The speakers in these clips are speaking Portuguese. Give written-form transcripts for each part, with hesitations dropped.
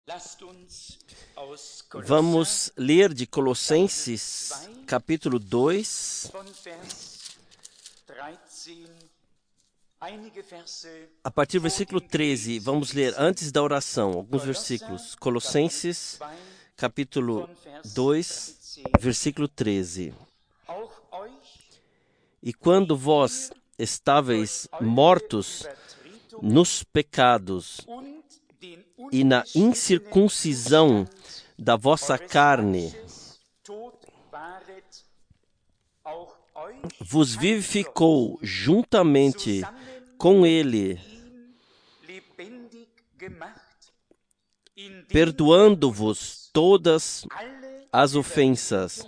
Vamos ler de Colossenses, capítulo 2, a partir do versículo 13. Vamos ler antes da oração, alguns versículos. Colossenses, capítulo 2, versículo 13. E quando vós estáveis mortos nos pecados e na incircuncisão da vossa carne, vos vivificou juntamente com ele, perdoando-vos todas as ofensas,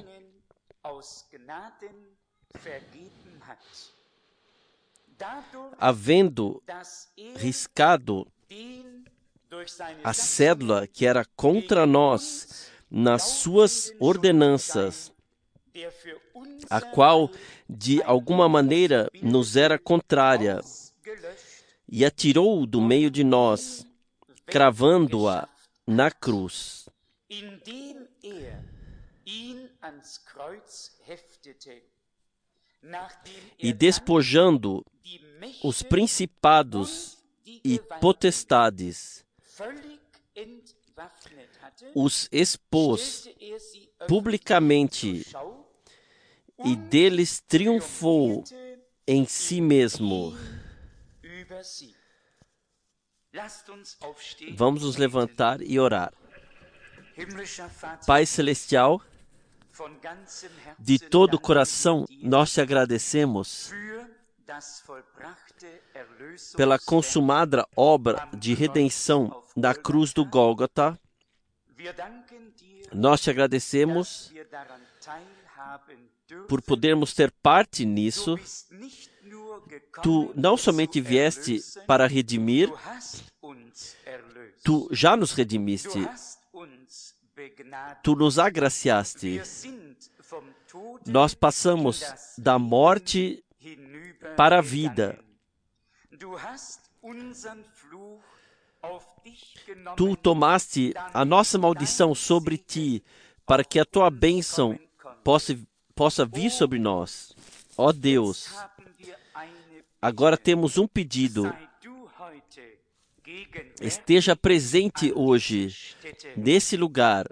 havendo riscado a cédula que era contra nós nas suas ordenanças, a qual de alguma maneira nos era contrária, e a tirou do meio de nós, cravando-a na cruz. E despojando os principados e potestades, os expôs publicamente e deles triunfou em si mesmo. Vamos nos levantar e orar. Pai Celestial, de todo o coração nós te agradecemos pela consumada obra de redenção na cruz do Gólgota. Nós te agradecemos por podermos ter parte nisso. Tu não somente vieste para redimir, tu já nos redimiste. Tu nos agraciaste. Nós passamos da morte para a vida. Tu tomaste a nossa maldição sobre ti, para que a tua bênção possa vir sobre nós. Ó Deus, agora temos um pedido. Esteja presente hoje, nesse lugar.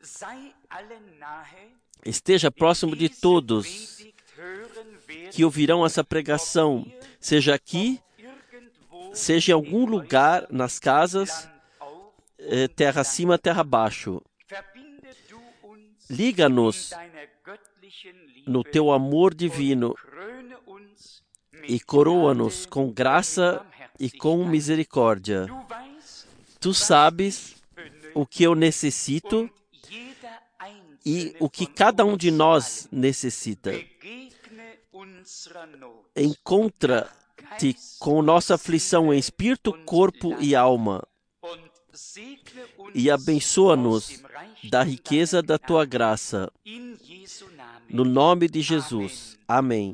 Esteja próximo de todos que ouvirão essa pregação, seja aqui, seja em algum lugar, nas casas, terra acima, terra abaixo. Liga-nos no teu amor divino e coroa-nos com graça e com misericórdia. Tu sabes o que eu necessito e o que cada um de nós necessita. Encontra-te com nossa aflição em espírito, corpo e alma e abençoa-nos da riqueza da tua graça. No nome de Jesus. Amém.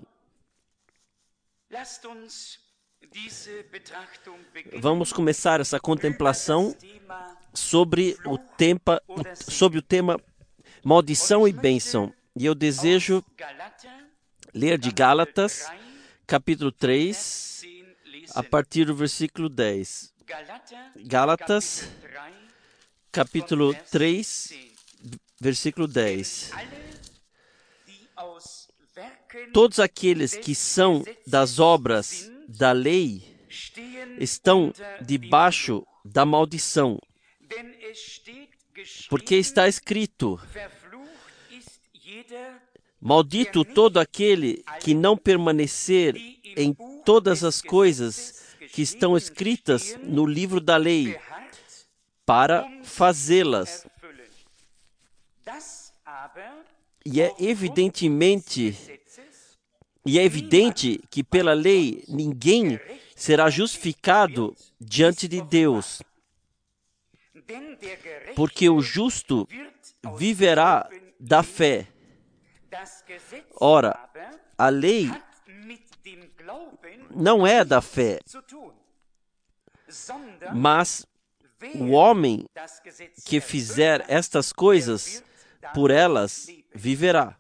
Vamos começar essa contemplação sobre o tema maldição e bênção. E eu desejo ler de Gálatas, capítulo 3, a partir do versículo 10. Gálatas, capítulo 3, versículo 10. Todos aqueles que são das obras da lei estão debaixo da maldição, porque está escrito: maldito todo aquele que não permanecer em todas as coisas que estão escritas no livro da lei, para fazê-las. E é evidente que pela lei ninguém será justificado diante de Deus, porque o justo viverá da fé. Ora, a lei não é da fé, mas O homem que fizer estas coisas, por elas viverá.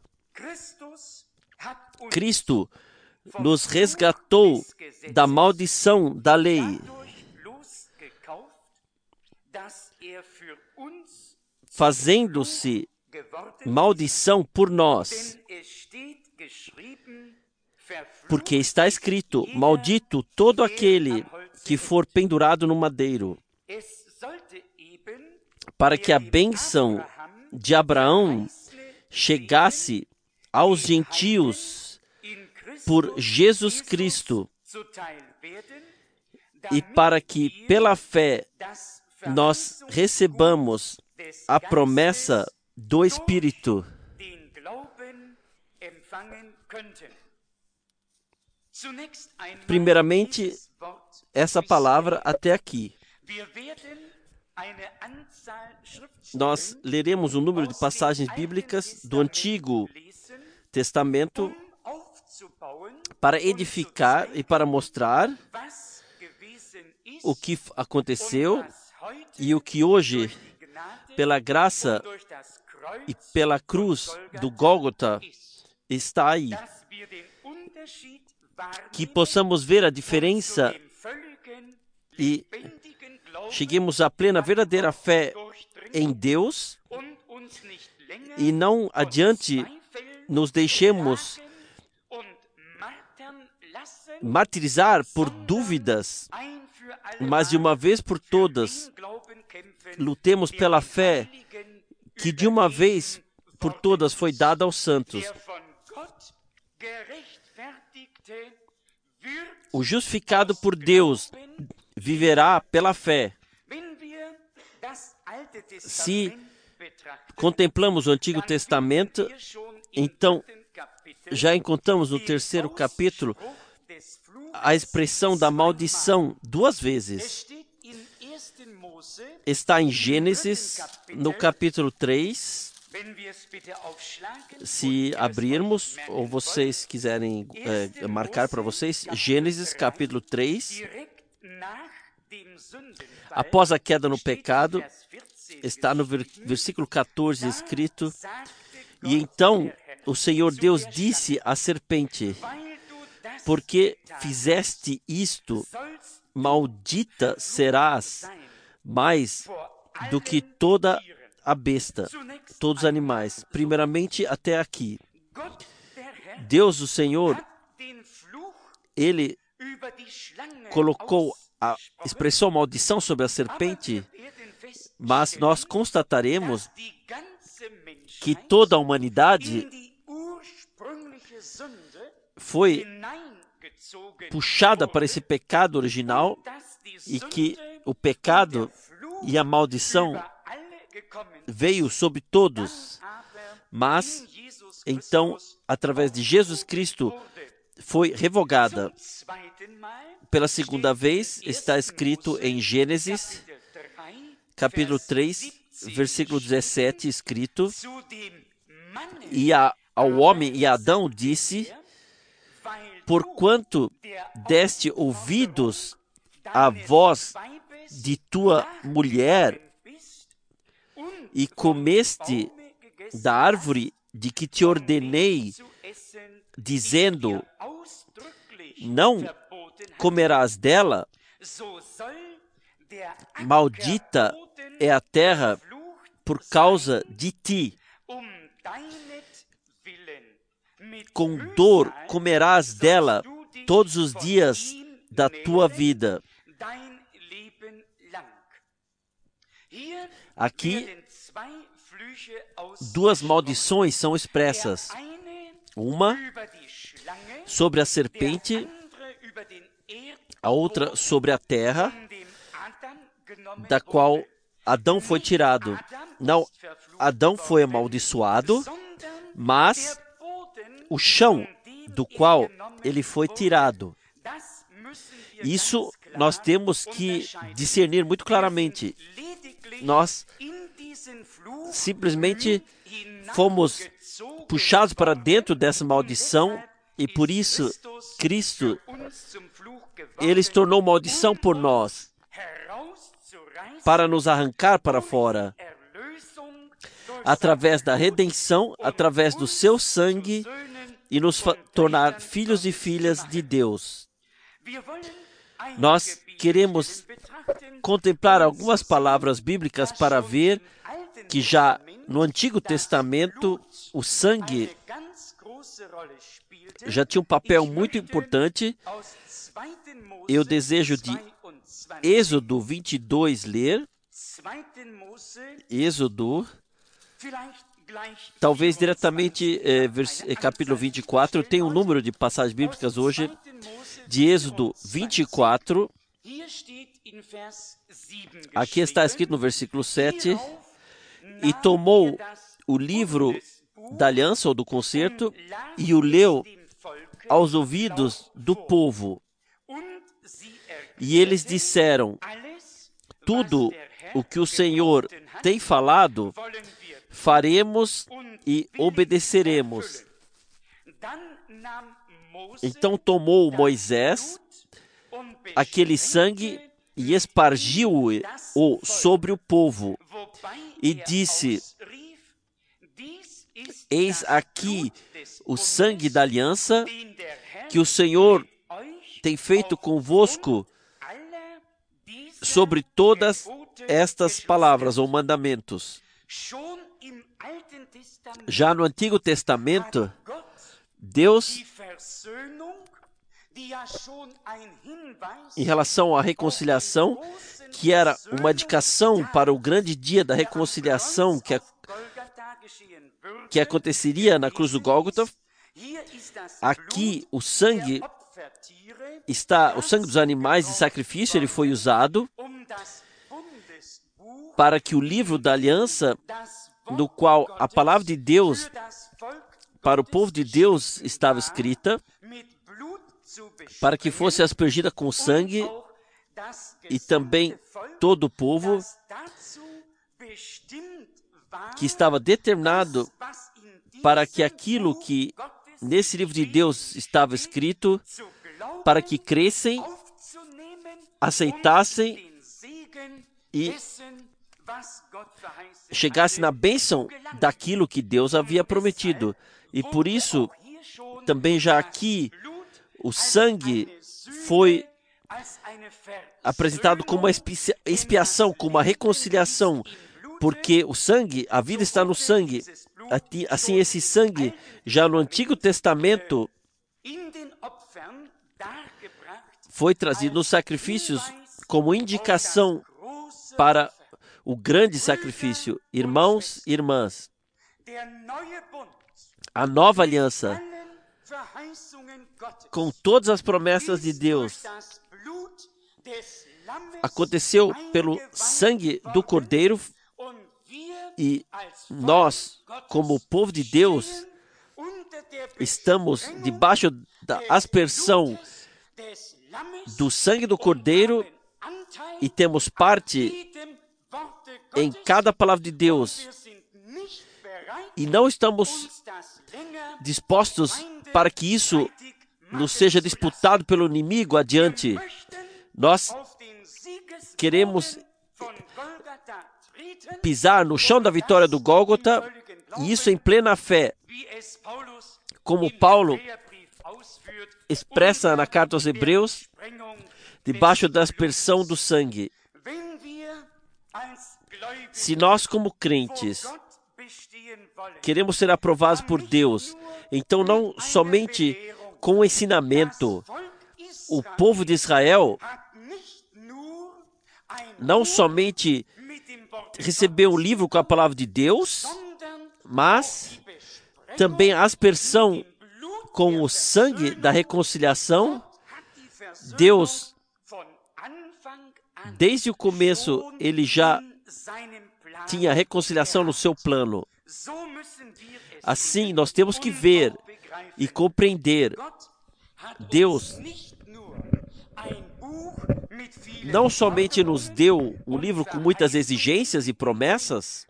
Cristo nos resgatou da maldição da lei, fazendo-se maldição por nós. Porque está escrito: maldito todo aquele que for pendurado no madeiro, para que a bênção de Abraão chegasse aos gentios por Jesus Cristo, e para que pela fé nós recebamos a promessa do Espírito. Primeiramente, essa palavra até aqui. Nós leremos um número de passagens bíblicas do Antigo Testamento para edificar e para mostrar o que aconteceu e o que hoje, pela graça e pela cruz do Gólgota, está aí. Que possamos ver a diferença e cheguemos à plena, verdadeira fé em Deus e não adiante nos deixemos martirizar por dúvidas, mas de uma vez por todas lutemos pela fé que de uma vez por todas foi dada aos santos. O justificado por Deus viverá pela fé. Se contemplamos o Antigo Testamento, então já encontramos no 3º capítulo a expressão da maldição 2 vezes. Está em Gênesis, no capítulo 3. Se abrirmos, ou vocês quiserem marcar para vocês, Gênesis capítulo 3. Após a queda no pecado, está no versículo 14 escrito: e então o Senhor Deus disse à serpente: porque fizeste isto, maldita serás mais do que toda a besta, todos os animais. Primeiramente, até aqui. Deus, o Senhor, Ele colocou expressou maldição sobre a serpente, mas nós constataremos que toda a humanidade foi puxada para esse pecado original e que o pecado e a maldição veio sobre todos, mas então, através de Jesus Cristo, foi revogada. Pela segunda vez, está escrito em Gênesis, capítulo 3, versículo 17, escrito: e ao homem e a Adão disse: porquanto deste ouvidos à voz de tua mulher e comeste da árvore de que te ordenei, dizendo: não comerás dela, maldita é a terra por causa de ti. Com dor comerás dela todos os dias da tua vida. Aqui, 2 maldições são expressas. Uma sobre a serpente, a outra sobre a terra, da qual Adão foi tirado. Não, Adão foi amaldiçoado, mas o chão do qual ele foi tirado. Isso nós temos que discernir muito claramente. Nós simplesmente fomos puxados para dentro dessa maldição e por isso Cristo, Ele se tornou maldição por nós, para nos arrancar para fora. Através da redenção, através do seu sangue, e nos tornar filhos e filhas de Deus. Nós queremos contemplar algumas palavras bíblicas para ver que já no Antigo Testamento o sangue já tinha um papel muito importante. Eu desejo de Êxodo 22 ler. Êxodo, talvez diretamente capítulo 24. Tem um número de passagens bíblicas hoje de Êxodo 24. Aqui está escrito no versículo 7: e tomou o livro da aliança ou do concerto e o leu aos ouvidos do povo. E eles disseram: tudo o que o Senhor tem falado, faremos e obedeceremos. Então tomou Moisés aquele sangue e espargiu-o sobre o povo e disse: eis aqui o sangue da aliança que o Senhor tem feito convosco sobre todas estas palavras ou mandamentos. Já no Antigo Testamento, Deus, em relação à reconciliação, que era uma indicação para o grande dia da reconciliação que aconteceria na cruz do Gólgota, aqui o sangue dos animais de sacrifício, ele foi usado para que o livro da aliança, no qual a palavra de Deus para o povo de Deus estava escrita, para que fosse aspergida com sangue, e também todo o povo, que estava determinado para que aquilo que nesse livro de Deus estava escrito, para que crescem, aceitassem e chegassem na bênção daquilo que Deus havia prometido. E por isso, também já aqui, o sangue foi apresentado como uma expiação, como uma reconciliação, porque o sangue, a vida está no sangue. Assim, esse sangue, já no Antigo Testamento, foi trazido nos sacrifícios como indicação para o grande sacrifício. Irmãos e irmãs, a nova aliança, com todas as promessas de Deus, aconteceu pelo sangue do Cordeiro, e nós, como povo de Deus, estamos debaixo da aspersão do sangue do Cordeiro e temos parte em cada palavra de Deus. E não estamos dispostos para que isso nos seja disputado pelo inimigo adiante. Nós queremos pisar no chão da vitória do Gólgota, e isso em plena fé, como Paulo expressa na carta aos Hebreus, debaixo da aspersão do sangue. Se nós, como crentes, queremos ser aprovados por Deus, então não somente com o ensinamento, o povo de Israel não somente recebeu um livro com a palavra de Deus, mas também a aspersão com o sangue da reconciliação. Deus, desde o começo, ele já tinha a reconciliação no seu plano. Assim, nós temos que ver e compreender. Deus não somente nos deu um livro com muitas exigências e promessas,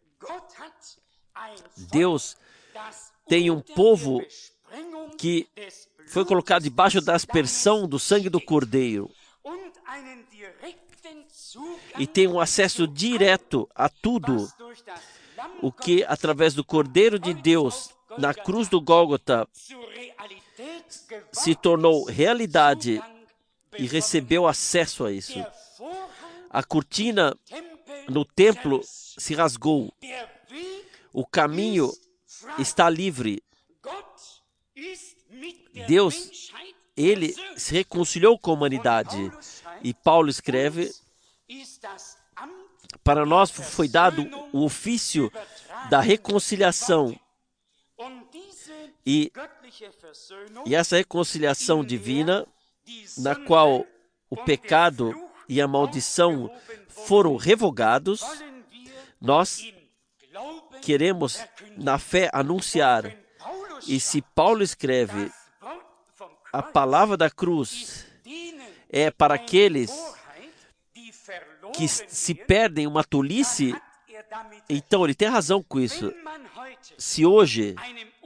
Deus tem um povo que foi colocado debaixo da aspersão do sangue do Cordeiro e tem um acesso direto a tudo o que, através do Cordeiro de Deus, na cruz do Gólgota, se tornou realidade e recebeu acesso a isso. A cortina no templo se rasgou. O caminho está livre. Deus, ele se reconciliou com a humanidade. E Paulo escreve: para nós foi dado o ofício da reconciliação. E essa reconciliação divina, na qual o pecado e a maldição foram revogados, nós queremos, na fé, anunciar. E se Paulo escreve, a palavra da cruz é para aqueles que se perdem uma tolice, então ele tem razão com isso. Se hoje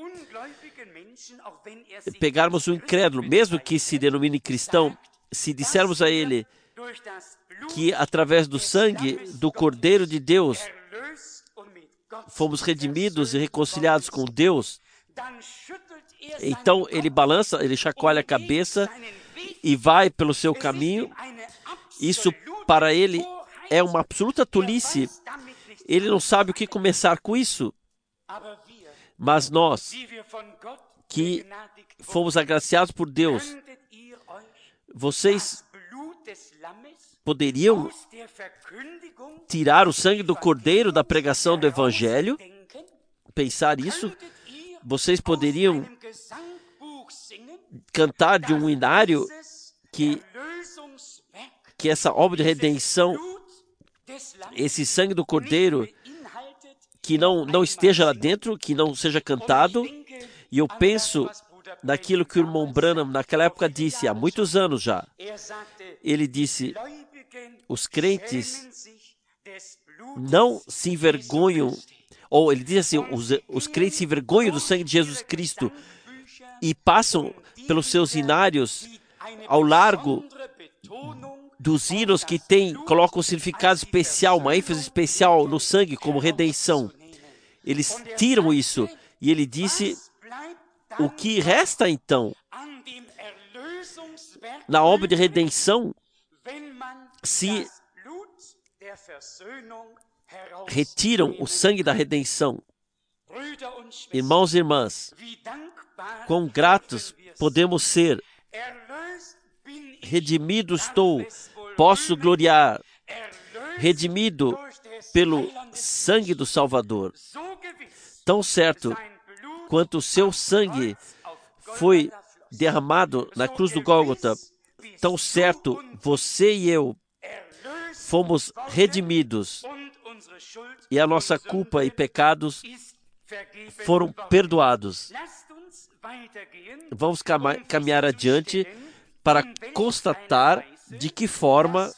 pegarmos um incrédulo, mesmo que se denomine cristão, se dissermos a ele que através do sangue do Cordeiro de Deus fomos redimidos e reconciliados com Deus, então ele balança, ele chacoalha a cabeça e vai pelo seu caminho. Isso para ele é uma absoluta tolice. Ele não sabe o que começar com isso. Mas nós, que fomos agraciados por Deus, vocês poderiam tirar o sangue do Cordeiro da pregação do Evangelho? Pensar isso? Vocês poderiam cantar de um hinário que essa obra de redenção, esse sangue do Cordeiro, que não esteja lá dentro, que não seja cantado? E eu penso naquilo que o irmão Branham naquela época disse, há muitos anos já. Ele disse: os crentes não se envergonham, ou ele diz assim, os crentes se envergonham do sangue de Jesus Cristo e passam pelos seus hinários ao largo dos hinos que colocam um significado especial, uma ênfase especial no sangue como redenção. Eles tiram isso. E ele disse: o que resta então na obra de redenção se retiram o sangue da redenção? Irmãos e irmãs, quão gratos podemos ser. Redimido estou, posso gloriar, redimido pelo sangue do Salvador. Tão certo quanto o seu sangue foi derramado na cruz do Gólgota, tão certo você e eu fomos redimidos e a nossa culpa e pecados foram perdoados. Vamos caminhar adiante para constatar de que forma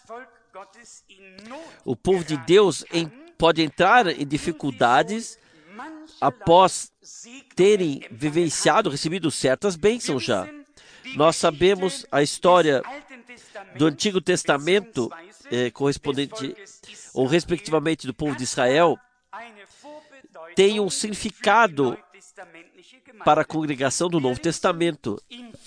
o povo de Deus pode entrar em dificuldades após terem vivenciado, recebido certas bênçãos já. Nós sabemos a história do Antigo Testamento, correspondente, ou respectivamente do povo de Israel, tem um significado para a congregação do Novo Testamento.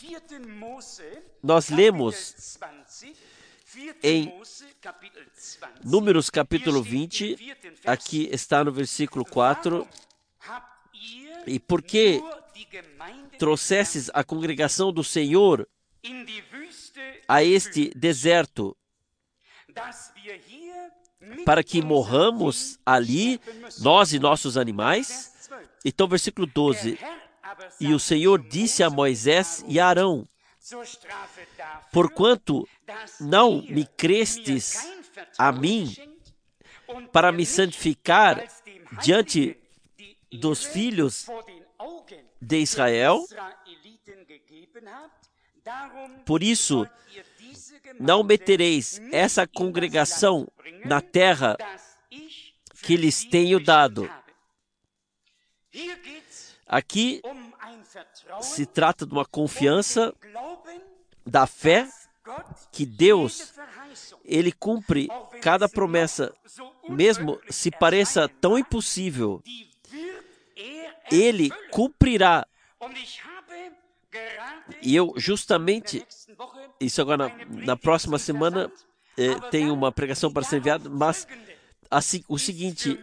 Nós lemos em Números capítulo 20, aqui está no versículo 4, e por que trouxesses a congregação do Senhor a este deserto, para que morramos ali, nós e nossos animais? Então, versículo 12, e o Senhor disse a Moisés e a Arão: porquanto não me crestes a mim para me santificar diante dos filhos de Israel, por isso não metereis essa congregação na terra que lhes tenho dado. Aqui se trata de uma confiança da fé que Deus Ele cumpre cada promessa, mesmo se pareça tão impossível. Ele cumprirá. E eu justamente, isso agora na próxima semana, tenho uma pregação para ser enviada, mas a seguinte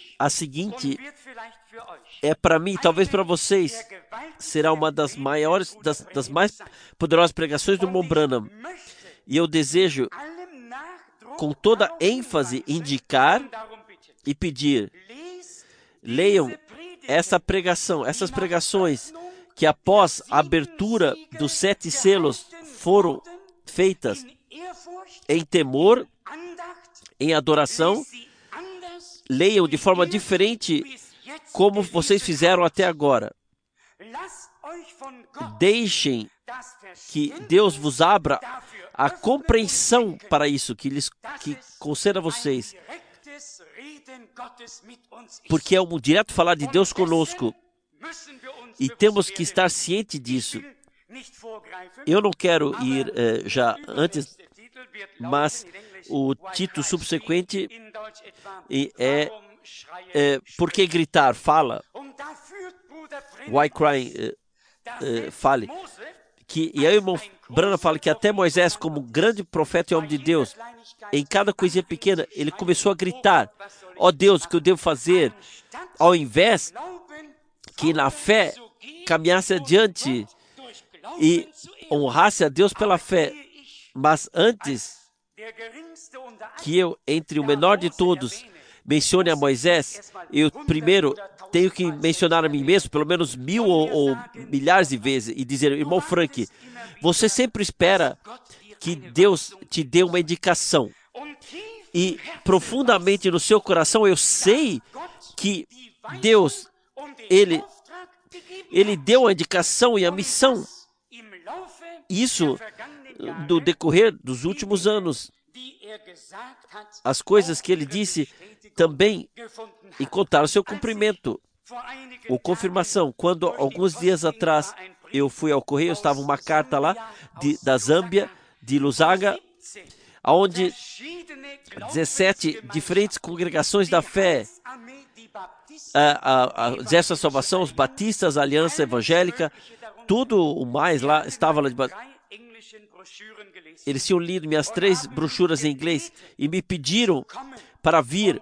é para mim, talvez para vocês, será uma das maiores, das mais poderosas pregações do Mon Branham. E eu desejo, com toda ênfase, indicar e pedir, leiam essas pregações que após a abertura dos 7 selos foram feitas em temor, em adoração. Leiam de forma diferente como vocês fizeram até agora. Deixem que Deus vos abra a compreensão para isso, que conceda a vocês. Porque é um direto falar de Deus conosco. E temos que estar cientes disso. Eu não quero ir já antes, mas o título subsequente é Por que gritar? Fala. Why crying? Fale. E aí o irmão Branham fala que até Moisés, como grande profeta e homem de Deus, em cada coisinha pequena, ele começou a gritar: ó Deus, o que eu devo fazer? Ao invés que na fé caminhasse adiante e honrasse a Deus pela fé. Mas antes que eu, entre o menor de todos, mencione a Moisés, eu primeiro tenho que mencionar a mim mesmo, pelo menos 1000 ou milhares de vezes, e dizer: irmão Frank, você sempre espera que Deus te dê uma indicação. E profundamente no seu coração eu sei que Deus, Ele deu a indicação e a missão. Isso do decorrer dos últimos anos. As coisas que ele disse também encontraram seu cumprimento, ou confirmação. Quando, alguns dias atrás, eu fui ao correio, estava uma carta lá da Zâmbia, de Lusaka, onde 17 diferentes congregações da fé, a Exército da Salvação, os Batistas, a Aliança Evangélica, tudo o mais lá, estava lá debaixo. Eles tinham lido minhas 3 brochuras em inglês e me pediram para vir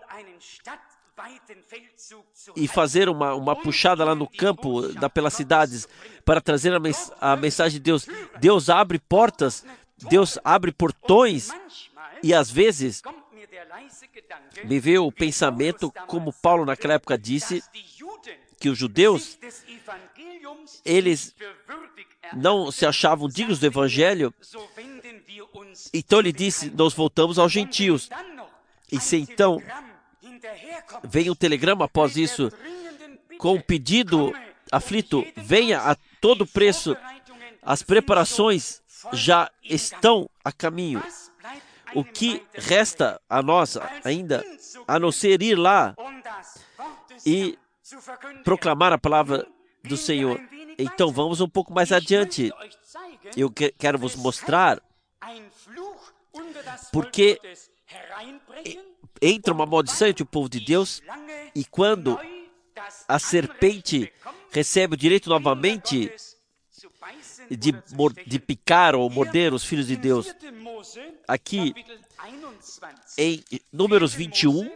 e fazer uma puxada lá no campo, pelas cidades, para trazer a mensagem de Deus. Deus abre portas, Deus abre portões, e às vezes me veio o pensamento, como Paulo naquela época disse, que os judeus, eles não se achavam dignos do Evangelho, então ele disse: nós voltamos aos gentios. E se então vem um telegrama após isso, com um pedido aflito: venha a todo preço, as preparações já estão a caminho. O que resta a nós ainda, a não ser ir lá e proclamar a palavra do Senhor? Então vamos um pouco mais adiante. Eu quero vos mostrar porque entra uma maldição entre o povo de Deus, e quando a serpente recebe o direito novamente de picar ou morder os filhos de Deus. Aqui em Números 21,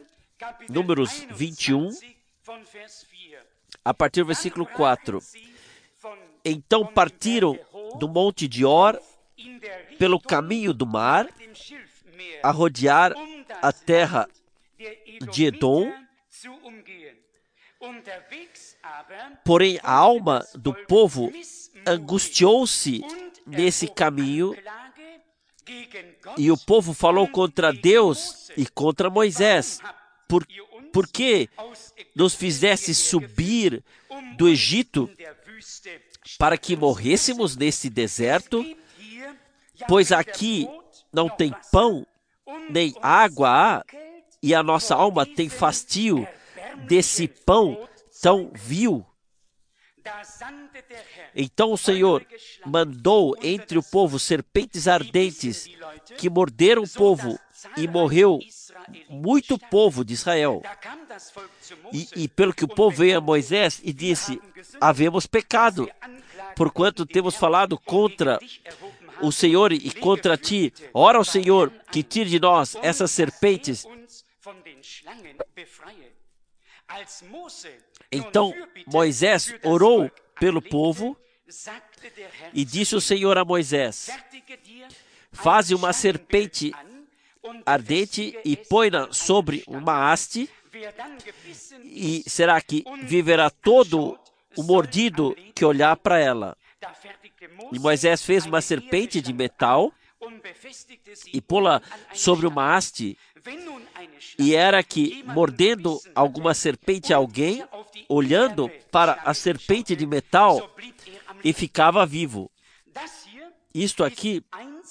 a partir do versículo 4. Então partiram do monte de Or pelo caminho do mar, a rodear a terra de Edom. Porém, a alma do povo angustiou-se nesse caminho, e o povo falou contra Deus e contra Moisés: por que nos fizesse subir do Egito para que morrêssemos nesse deserto? Pois aqui não tem pão, nem água há, e a nossa alma tem fastio desse pão tão vil. Então o Senhor mandou entre o povo serpentes ardentes que morderam o povo e morreu muito povo de Israel. E pelo que o povo veio a Moisés e disse: havemos pecado, porquanto temos falado contra o Senhor e contra ti. Ora ao Senhor que tire de nós essas serpentes. Então Moisés orou pelo povo e disse o Senhor a Moisés: faze uma serpente ardente e põe-na sobre uma haste, e será que viverá todo o mordido que olhar para ela. E Moisés fez uma serpente de metal e pô-la sobre uma haste, e era que, mordendo alguma serpente alguém, olhando para a serpente de metal, e ficava vivo. Isto aqui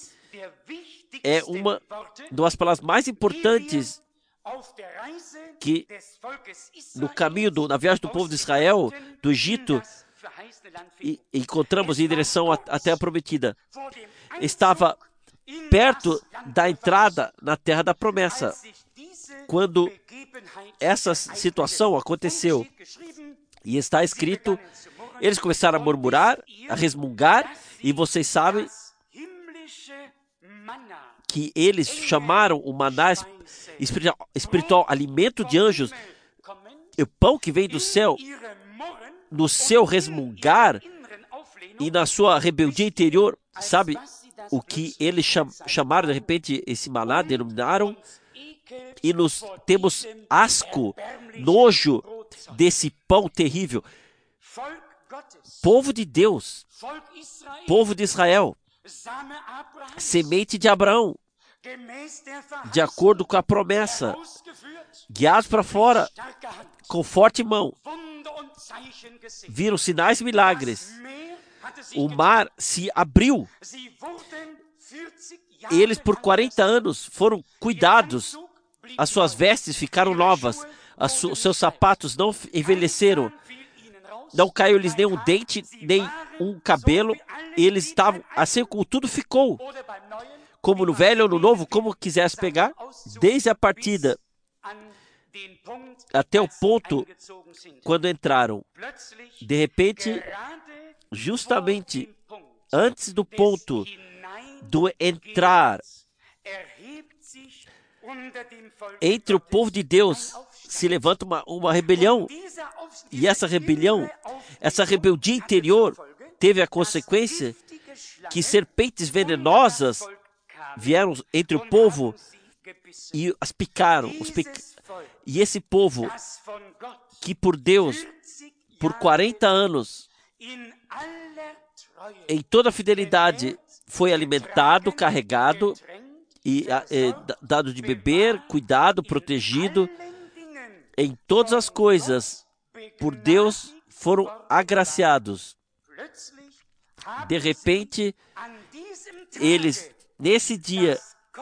é uma das palavras mais importantes que no caminho, na viagem do povo de Israel, do Egito, encontramos em direção à terra prometida. Estava perto da entrada na terra da promessa. Quando essa situação aconteceu, e está escrito, eles começaram a murmurar, a resmungar, e vocês sabem que eles chamaram o maná espiritual alimento de anjos, o pão que vem do céu, no seu resmungar e na sua rebeldia interior. Sabe o que eles chamaram de repente esse maná, denominaram? E nós temos asco, nojo desse pão terrível. Povo de Deus, povo de Israel, semente de Abraão, de acordo com a promessa, guiados para fora, com forte mão, viram sinais e milagres. O mar se abriu. Eles por 40 anos foram cuidados. As suas vestes ficaram novas. Os seus sapatos não envelheceram. Não caiu-lhes nem um dente, nem um cabelo. Eles estavam assim como tudo ficou. Como no velho ou no novo, como quisesse pegar, desde a partida até o ponto quando entraram. De repente, justamente antes do ponto do entrar, entre o povo de Deus se levanta uma rebelião. E essa rebeldia interior teve a consequência que serpentes venenosas vieram entre o povo e as picaram. E esse povo, que por Deus, por 40 anos, em toda a fidelidade, foi alimentado, carregado, e dado de beber, cuidado, protegido, em todas as coisas, por Deus, foram agraciados. De repente, eles, nesse dia,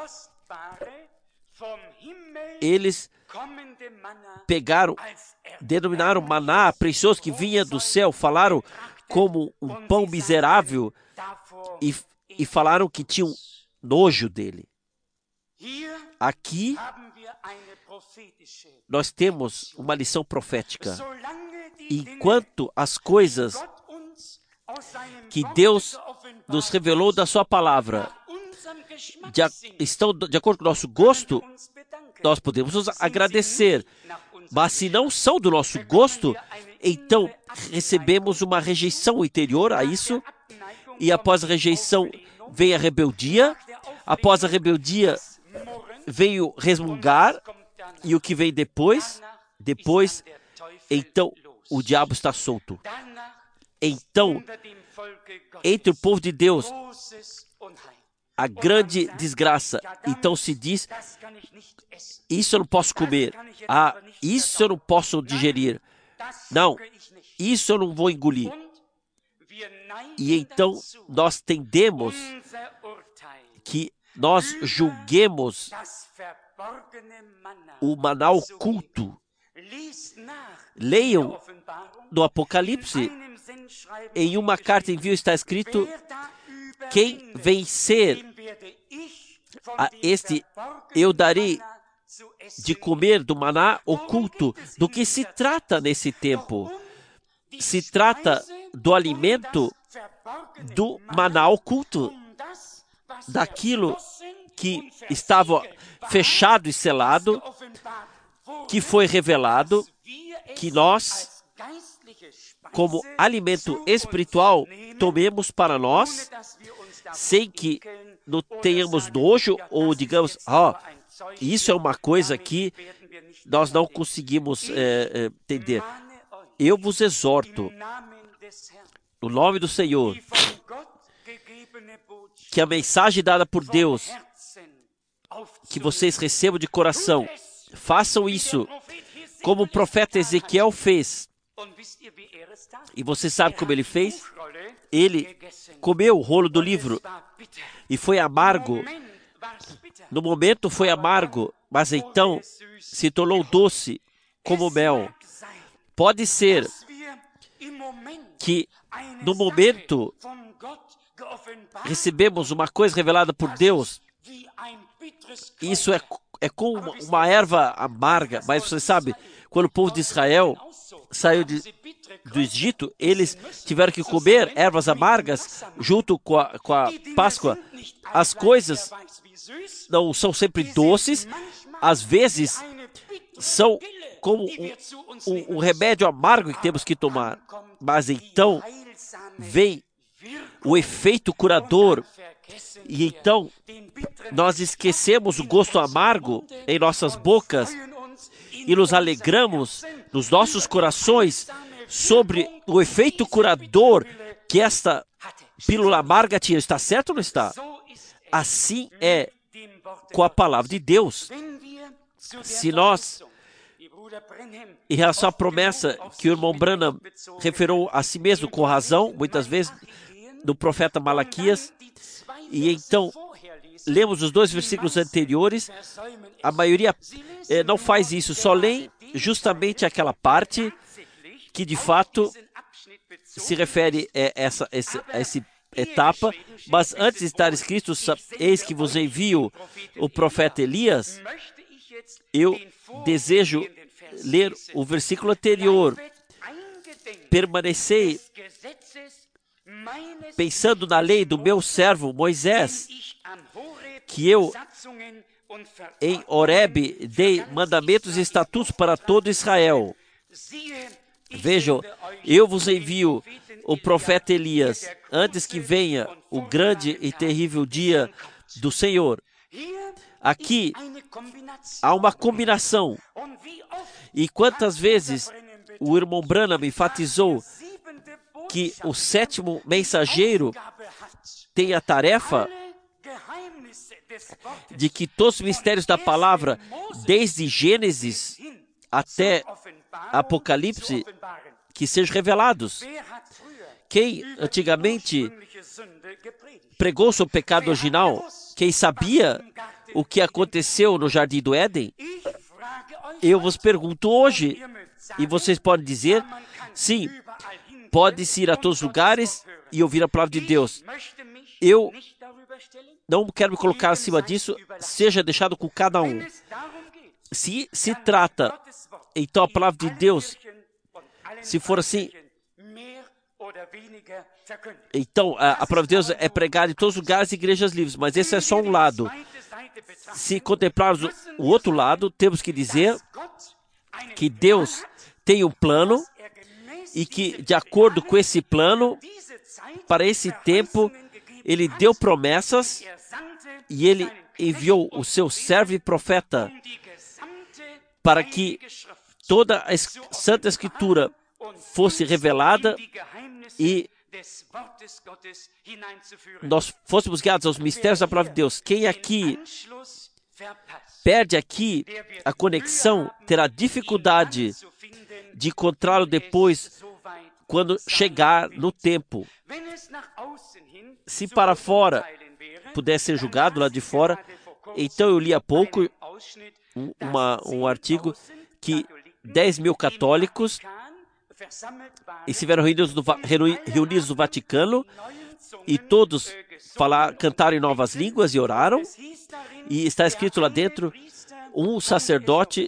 eles pegaram, denominaram maná precioso que vinha do céu, falaram como um pão miserável e falaram que tinham nojo dele. Aqui nós temos uma lição profética. Enquanto as coisas que Deus nos revelou da sua palavra estão de acordo com o nosso gosto, nós podemos nos agradecer. Mas se não são do nosso gosto, então recebemos uma rejeição interior a isso, e após a rejeição vem a rebeldia, após a rebeldia vem o resmungar, e o que vem depois, então o diabo está solto. Então, entre o povo de Deus, a grande desgraça. Então se diz, isso eu não posso comer. Isso eu não posso digerir. Não, isso eu não vou engolir. E então nós tendemos que nós julguemos o maná oculto. Leiam no Apocalipse, em uma carta envio está escrito: quem vencer a este, eu darei de comer do maná oculto. Do que se trata nesse tempo? Se trata do alimento do maná oculto, daquilo que estava fechado e selado, que foi revelado, que nós, como alimento espiritual, tomemos para nós, sem que não tenhamos nojo ou digamos, isso é uma coisa que nós não conseguimos entender. Eu vos exorto, no nome do Senhor, que a mensagem dada por Deus, que vocês recebam de coração, façam isso, como o profeta Ezequiel fez. E você sabe como ele fez? Ele comeu o rolo do livro e foi amargo. No momento foi amargo, mas então se tornou doce como mel. Pode ser que no momento recebemos uma coisa revelada por Deus, isso é como uma erva amarga, mas você sabe, quando o povo de Israel saiu do Egito, eles tiveram que comer ervas amargas junto com a Páscoa. As coisas não são sempre doces, às vezes são como um remédio amargo que temos que tomar. Mas então vem o efeito curador e então nós esquecemos o gosto amargo em nossas bocas e nos alegramos nos nossos corações sobre o efeito curador que esta pílula amarga tinha. Está certo ou não está? Assim é com a palavra de Deus. Se nós, em relação à promessa que o irmão Branham referiu a si mesmo com razão, muitas vezes, do profeta Malaquias, e então lemos os 2 versículos anteriores, a maioria não faz isso, só lê justamente aquela parte que de fato se refere a essa etapa, mas antes de estar escrito, eis que vos envio o profeta Elias, eu desejo ler o versículo anterior. Permanecei pensando na lei do meu servo Moisés, que eu em Horebe dei mandamentos e estatutos para todo Israel. Vejam, eu vos envio o profeta Elias, antes que venha o grande e terrível dia do Senhor. Aqui há uma combinação. E quantas vezes o irmão Branham enfatizou que o 7º mensageiro tem a tarefa de que todos os mistérios da palavra, desde Gênesis até Apocalipse, que sejam revelados. Quem antigamente pregou sobre o pecado original, quem sabia o que aconteceu no Jardim do Éden, eu vos pergunto hoje, e vocês podem dizer, sim, pode-se ir a todos os lugares e ouvir a palavra de Deus. Eu não quero me colocar acima disso, seja deixado com cada um. Se se trata, então, a palavra de Deus, se for assim, então a palavra de Deus é pregada em todos os lugares e igrejas livres, mas esse é só um lado. Se contemplarmos o outro lado, temos que dizer que Deus tem um plano e que, de acordo com esse plano, para esse tempo, Ele deu promessas e Ele enviou o seu servo e profeta para que toda a Santa Escritura fosse revelada e nós fôssemos guiados aos mistérios da palavra de Deus. Quem aqui perde aqui a conexão terá dificuldade de encontrá-lo depois, quando chegar no tempo. Se para fora pudesse ser julgado lá de fora, então eu li há pouco um artigo que 10.000 católicos estiveram reunidos no Vaticano e todos cantaram em novas línguas e oraram. E está escrito lá dentro, um sacerdote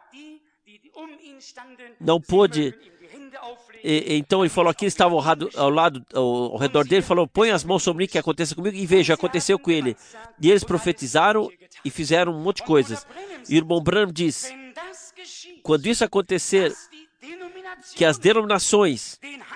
não pôde. Então ele falou: aqui estava ao redor dele, falou: põe as mãos sobre mim, que aconteça comigo. E veja, aconteceu com ele. E eles profetizaram e fizeram um monte de coisas. E o irmão Branham diz: quando isso acontecer, que as denominações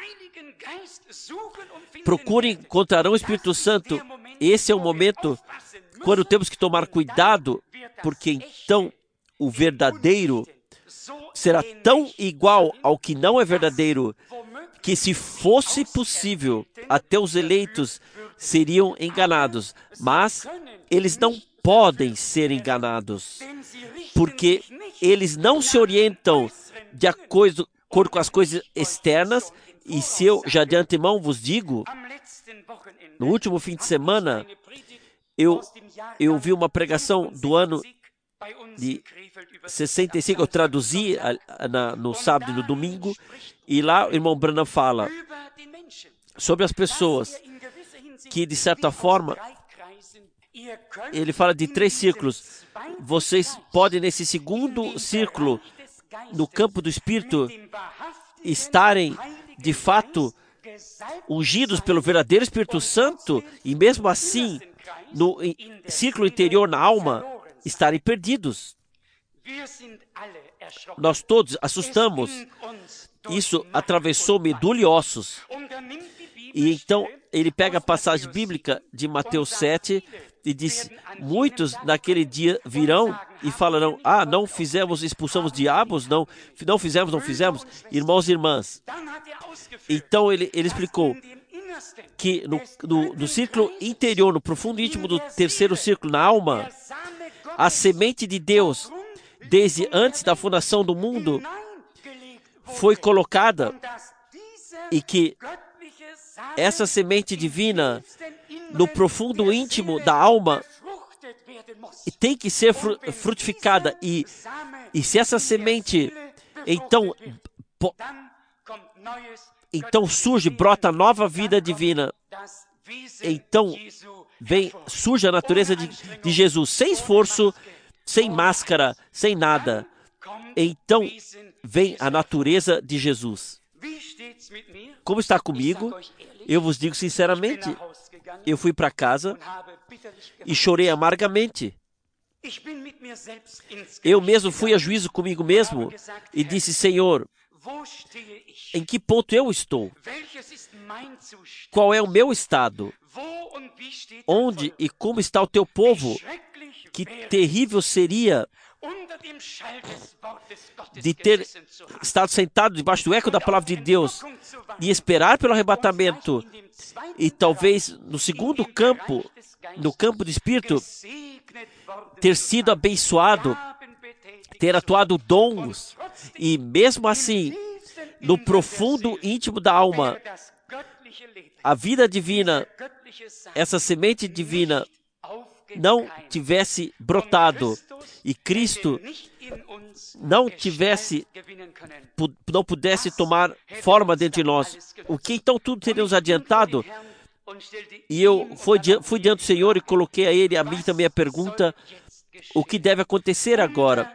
procurem, encontrarão o Espírito Santo. Esse é o momento quando temos que tomar cuidado, porque então o verdadeiro será tão igual ao que não é verdadeiro, que se fosse possível, até os eleitos seriam enganados. Mas eles não podem ser enganados, porque eles não se orientam de acordo com as coisas externas. E se eu já de antemão vos digo, no último fim de semana, eu vi uma pregação do ano de 65, eu traduzi no sábado e no domingo, e lá o irmão Branham fala sobre as pessoas que, de certa forma, ele fala de 3 círculos. Vocês podem, nesse segundo círculo, no campo do Espírito, estarem, de fato, ungidos pelo verdadeiro Espírito Santo, e mesmo assim, no círculo interior, na alma, estarem perdidos. Nós todos assustamos. Isso atravessou medula e ossos. E então ele pega a passagem bíblica de Mateus 7 e diz: muitos naquele dia virão e falarão: não fizemos, expulsamos diabos, não fizemos, irmãos e irmãs. Então ele explicou que no círculo interior, no profundo íntimo do terceiro círculo, na alma, a semente de Deus, desde antes da fundação do mundo, foi colocada, e que essa semente divina, no profundo íntimo da alma, tem que ser frutificada. E se essa semente, então surge, brota nova vida divina. Então surge a natureza de Jesus, sem esforço, sem máscara, sem nada. Então vem a natureza de Jesus. Como está comigo? Eu vos digo sinceramente, eu fui para casa e chorei amargamente. Eu mesmo fui a juízo comigo mesmo e disse: Senhor, em que ponto eu estou? Qual é o meu estado? Onde e como está o teu povo? Que terrível seria de ter estado sentado debaixo do eco da palavra de Deus e esperar pelo arrebatamento, e talvez no segundo campo, no campo do Espírito, ter sido abençoado, ter atuado dons, e mesmo assim, no profundo íntimo da alma, a vida divina, essa semente divina, não tivesse brotado, e Cristo não pudesse tomar forma dentro de nós, o que então tudo teria nos adiantado? E eu fui diante do Senhor e coloquei a mim também a pergunta: o que deve acontecer agora?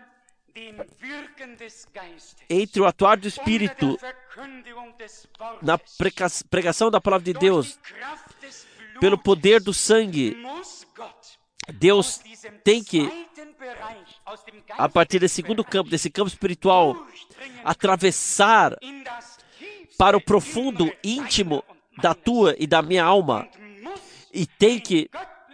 Entre o atuar do Espírito, na pregação da palavra de Deus, pelo poder do sangue, Deus tem que, a partir desse segundo campo, desse campo espiritual, atravessar para o profundo íntimo da tua e da minha alma, e tem que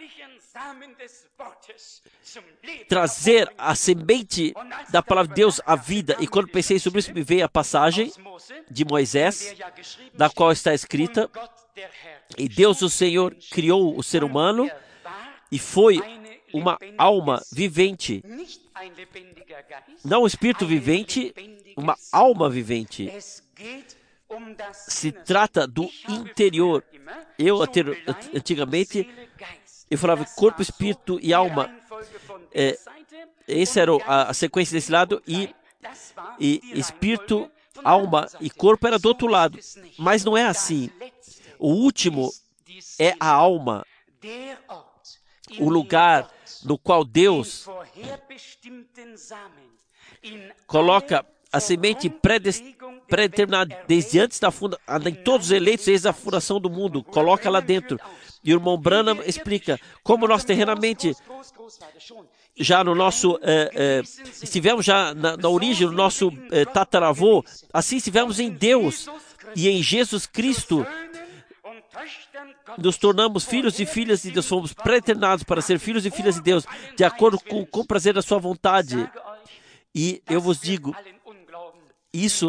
trazer a semente da palavra de Deus à vida. E quando pensei sobre isso, me veio a passagem de Moisés, da qual está escrita: e Deus, o Senhor, criou o ser humano e foi uma alma vivente, não um espírito vivente, uma alma vivente. Se trata do interior. Antigamente, eu falava corpo, espírito e alma. Essa era a sequência desse lado, e espírito alma e corpo era do outro lado. Mas não é assim. O último é a alma, o lugar no qual Deus coloca a semente pré-determinada desde antes da fundação, em todos os eleitos desde a fundação do mundo, coloca lá dentro. E o irmão Branham explica como nós terrenamente, já no nosso, estivemos já na origem do nosso tataravô, assim estivemos em Deus e em Jesus Cristo, nos tornamos filhos e filhas de Deus, fomos pré-determinados para ser filhos e filhas de Deus, de acordo com o prazer da sua vontade. E eu vos digo, isso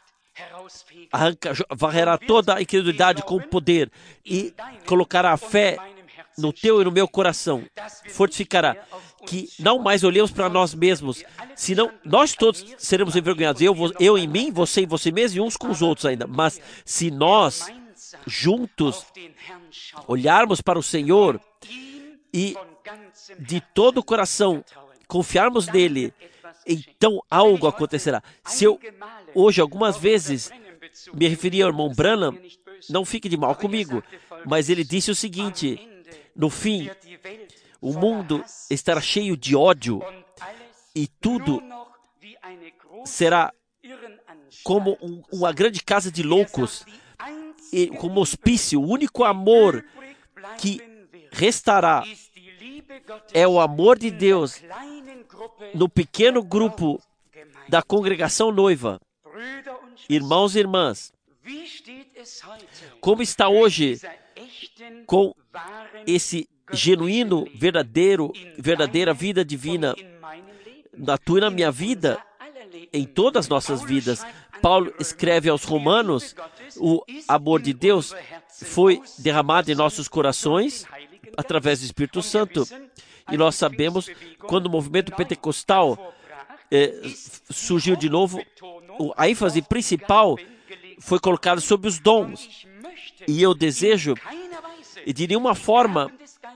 varrerá toda a incredulidade com poder e colocará a fé no teu e no meu coração. Fortificará que não mais olhemos para nós mesmos, senão nós todos seremos envergonhados. Eu em mim, você em você mesmo e uns com os outros ainda. Mas se nós juntos olharmos para o Senhor e de todo o coração confiarmos nele, então algo acontecerá. Se eu hoje algumas vezes me referi ao irmão Branham, não fique de mal comigo, mas ele disse o seguinte: no fim, o mundo estará cheio de ódio e tudo será como uma grande casa de loucos, e como hospício. O único amor que restará é o amor de Deus no pequeno grupo da congregação noiva. Irmãos e irmãs, como está hoje com esse genuíno, verdadeira vida divina na tua e na minha vida, em todas as nossas vidas? Paulo escreve aos Romanos: o amor de Deus foi derramado em nossos corações através do Espírito Santo. E nós sabemos, quando o movimento pentecostal surgiu de novo, a ênfase principal foi colocada sobre os dons. E eu desejo, e de nenhuma forma,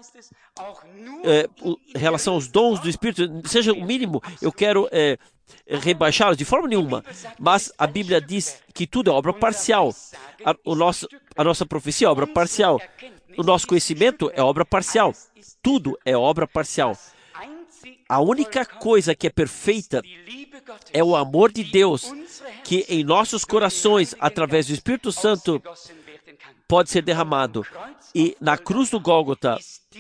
em relação aos dons do Espírito, seja o mínimo, eu quero rebaixá-los de forma nenhuma. Mas a Bíblia diz que tudo é obra parcial. A nossa profecia é obra parcial. O nosso conhecimento é obra parcial. Tudo é obra parcial. A única coisa que é perfeita é o amor de Deus, que em nossos corações, através do Espírito Santo, pode ser derramado. E na cruz do Gólgota,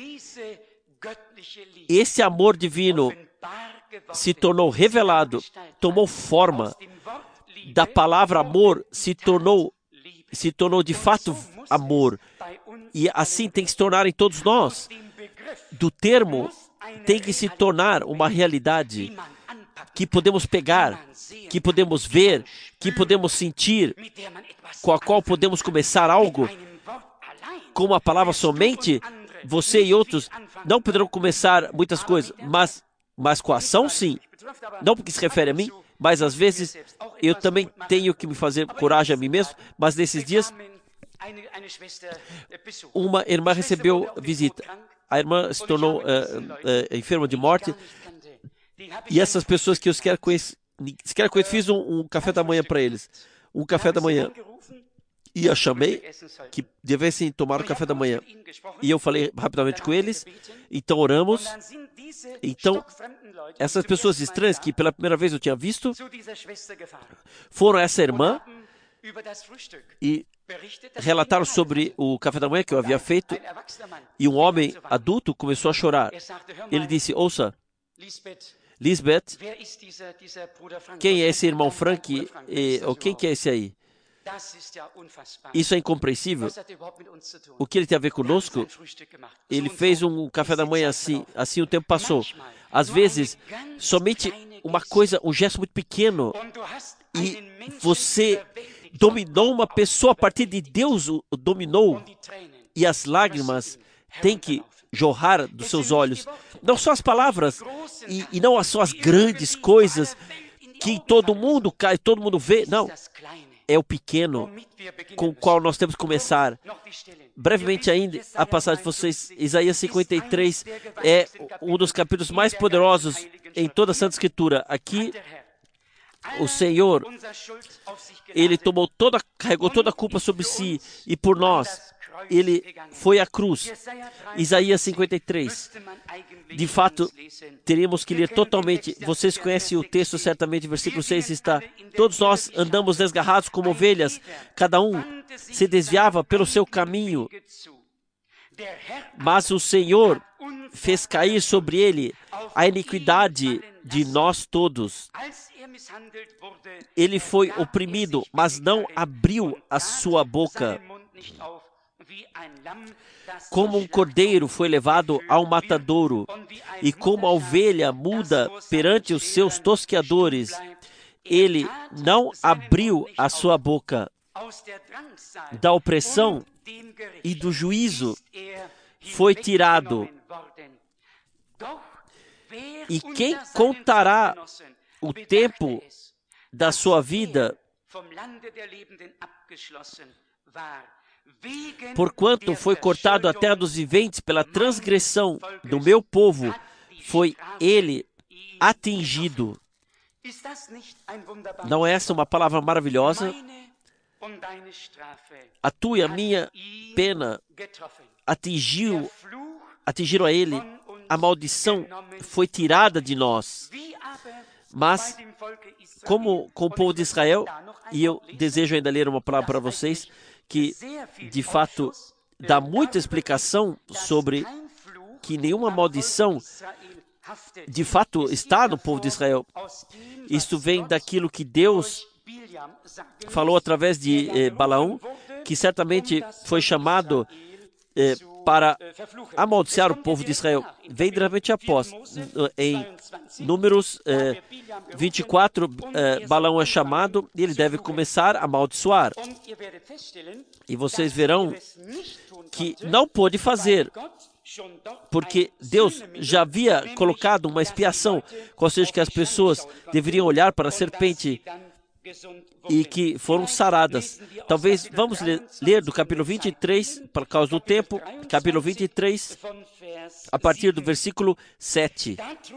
esse amor divino se tornou revelado, tomou forma. Da palavra amor se tornou de fato amor. E assim tem que se tornar em todos nós. Do termo tem que se tornar uma realidade que podemos pegar, que podemos ver, que podemos sentir, com a qual podemos começar algo. Com uma palavra somente, você e outros não poderão começar muitas coisas, mas com a ação sim. Não porque se refere a mim, mas às vezes eu também tenho que me fazer coragem a mim mesmo. Mas nesses dias, uma irmã recebeu visita. A irmã se tornou enferma de morte. E essas pessoas que eu sequer conheço, fiz um café da manhã para eles. Um café da manhã. E eu chamei que devessem tomar o café da manhã. E eu falei rapidamente com eles. Então oramos. Então, essas pessoas estranhas que pela primeira vez eu tinha visto, foram a essa irmã e relataram sobre o café da manhã que eu havia feito. E um homem adulto começou a chorar. Ele disse: ouça, Lisbeth, quem é esse irmão Frank? Ou quem que é esse aí? Isso é incompreensível. O que ele tem a ver conosco? Ele fez um café da manhã assim o tempo passou. Às vezes, somente uma coisa, um gesto muito pequeno, e você dominou uma pessoa a partir de Deus, o dominou, e as lágrimas têm que jorrar dos seus olhos. Não só as palavras, e não só as grandes coisas que todo mundo cai, todo mundo vê. Não. É o pequeno com o qual nós temos que começar. Brevemente ainda, a passagem de vocês, Isaías 53, é um dos capítulos mais poderosos em toda a Santa Escritura. Aqui, O Senhor, Ele carregou toda a culpa sobre si, e por nós, Ele foi à cruz. Isaías 53. De fato, teríamos que ler totalmente. Vocês conhecem o texto, certamente, versículo 6 está: todos nós andamos desgarrados como ovelhas, cada um se desviava pelo seu caminho, mas o Senhor fez cair sobre ele a iniquidade de nós todos. Ele foi oprimido, mas não abriu a sua boca. Como um cordeiro foi levado ao matadouro, e como a ovelha muda perante os seus tosqueadores, ele não abriu a sua boca. Da opressão e do juízo foi tirado. E quem contará o tempo da sua vida? Porquanto foi cortado a terra dos viventes pela transgressão do meu povo, foi ele atingido. Não é essa uma palavra maravilhosa? A tua e a minha pena atingiram a ele. A maldição foi tirada de nós. Mas, como com o povo de Israel, e eu desejo ainda ler uma palavra para vocês, que de fato dá muita explicação sobre que nenhuma maldição de fato está no povo de Israel. Isto vem daquilo que Deus falou através de Balaão, que certamente foi chamado para amaldiçoar o povo de Israel. Vem diretamente após. Em Números 24, Balaão é chamado e ele deve começar a amaldiçoar. E vocês verão que não pôde fazer, porque Deus já havia colocado uma expiação, ou seja, que as pessoas deveriam olhar para a serpente e que foram saradas. Talvez vamos ler do capítulo 23, por causa do tempo, capítulo 23, a partir do versículo 7.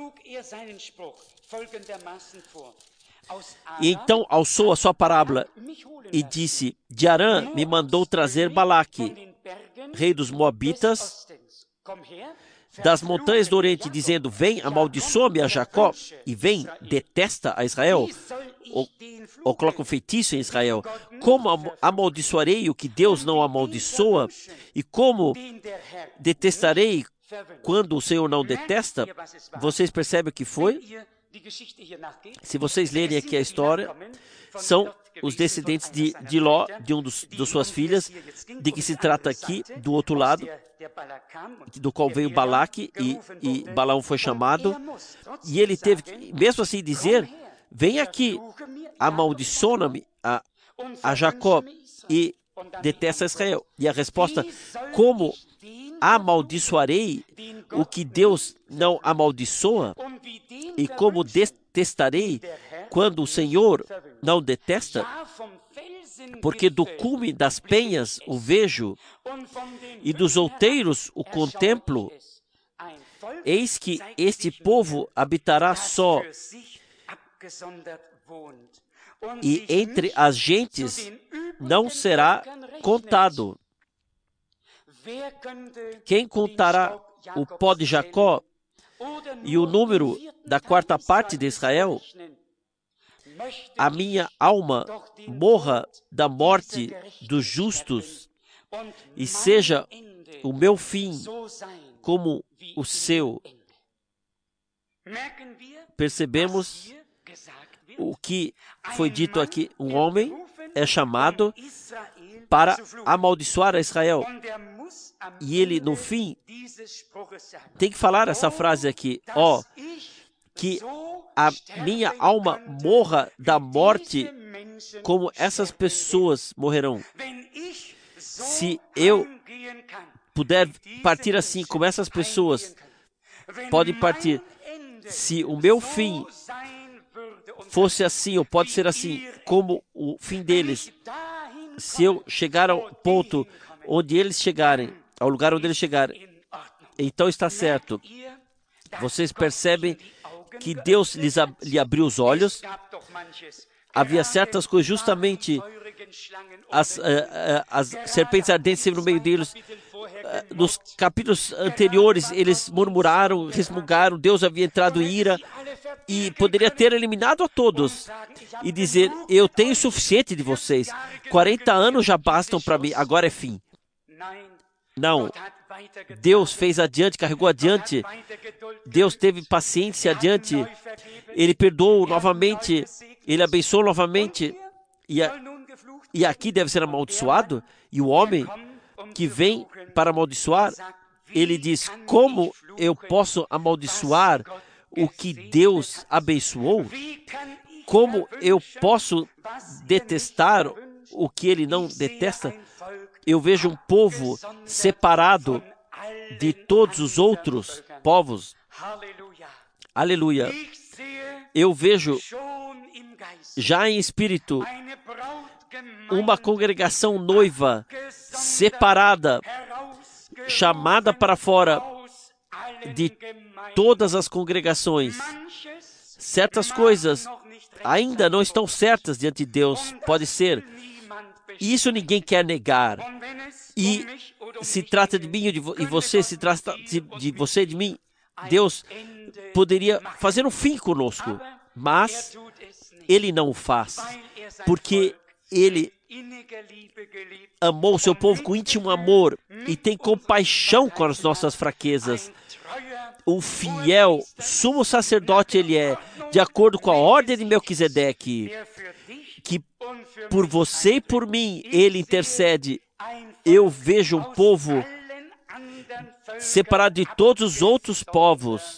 E então alçou a sua parábola e disse: de Arã me mandou trazer Balaque, rei dos Moabitas, das montanhas do Oriente, dizendo: vem, amaldiçoa-me a Jacó, e vem, detesta a Israel, ou coloca um feitiço em Israel. Como amaldiçoarei o que Deus não amaldiçoa? E como detestarei quando o Senhor não detesta? Vocês percebem o que foi? Se vocês lerem aqui a história, são os descendentes de Ló, de de suas filhas, de que se trata aqui, do outro lado, do qual veio Balaque, e Balaão foi chamado, e ele teve que, mesmo assim, dizer: vem aqui, amaldiçoa-me a Jacó e detesta Israel. E a resposta: como amaldiçoarei o que Deus não amaldiçoa? E como detestarei quando o Senhor não detesta? Porque do cume das penhas o vejo, e dos outeiros o contemplo. Eis que este povo habitará só, e entre as gentes não será contado. Quem contará o pó de Jacó e o número da quarta parte de Israel? A minha alma morra da morte dos justos, e seja o meu fim como o seu. Percebemos o que foi dito aqui. Um homem é chamado para amaldiçoar a Israel. E ele, no fim, tem que falar essa frase aqui: que a minha alma morra da morte como essas pessoas morrerão. Se eu puder partir assim, como essas pessoas podem partir, se o meu fim fosse assim, ou pode ser assim, como o fim deles, se eu chegar ao ponto onde eles chegarem, ao lugar onde eles chegarem, então está certo. Vocês percebem que Deus lhe abriu os olhos. Havia certas coisas, justamente as serpentes ardentes sempre no meio deles. Nos capítulos anteriores, eles murmuraram, resmungaram, Deus havia entrado em ira e poderia ter eliminado a todos e dizer: eu tenho o suficiente de vocês, 40 anos já bastam para mim, agora é fim. Não, Deus fez adiante, carregou adiante, Deus teve paciência adiante, Ele perdoou novamente, Ele abençoou novamente, e aqui deve ser amaldiçoado, e o homem que vem para amaldiçoar, ele diz: como eu posso amaldiçoar o que Deus abençoou? Como eu posso detestar o que Ele não detesta? Eu vejo um povo separado de todos os outros povos. Aleluia. Eu vejo já em espírito uma congregação noiva separada, chamada para fora de todas as congregações. Certas coisas ainda não estão certas diante de Deus, pode ser. Isso ninguém quer negar. E se trata de mim e você, se trata de você e de mim, Deus poderia fazer um fim conosco, mas Ele não o faz, porque Ele amou o seu povo com íntimo amor e tem compaixão com as nossas fraquezas. Um fiel sumo sacerdote Ele é, de acordo com a ordem de Melquisedeque, que por você e por mim Ele intercede. Eu vejo um povo separado de todos os outros povos.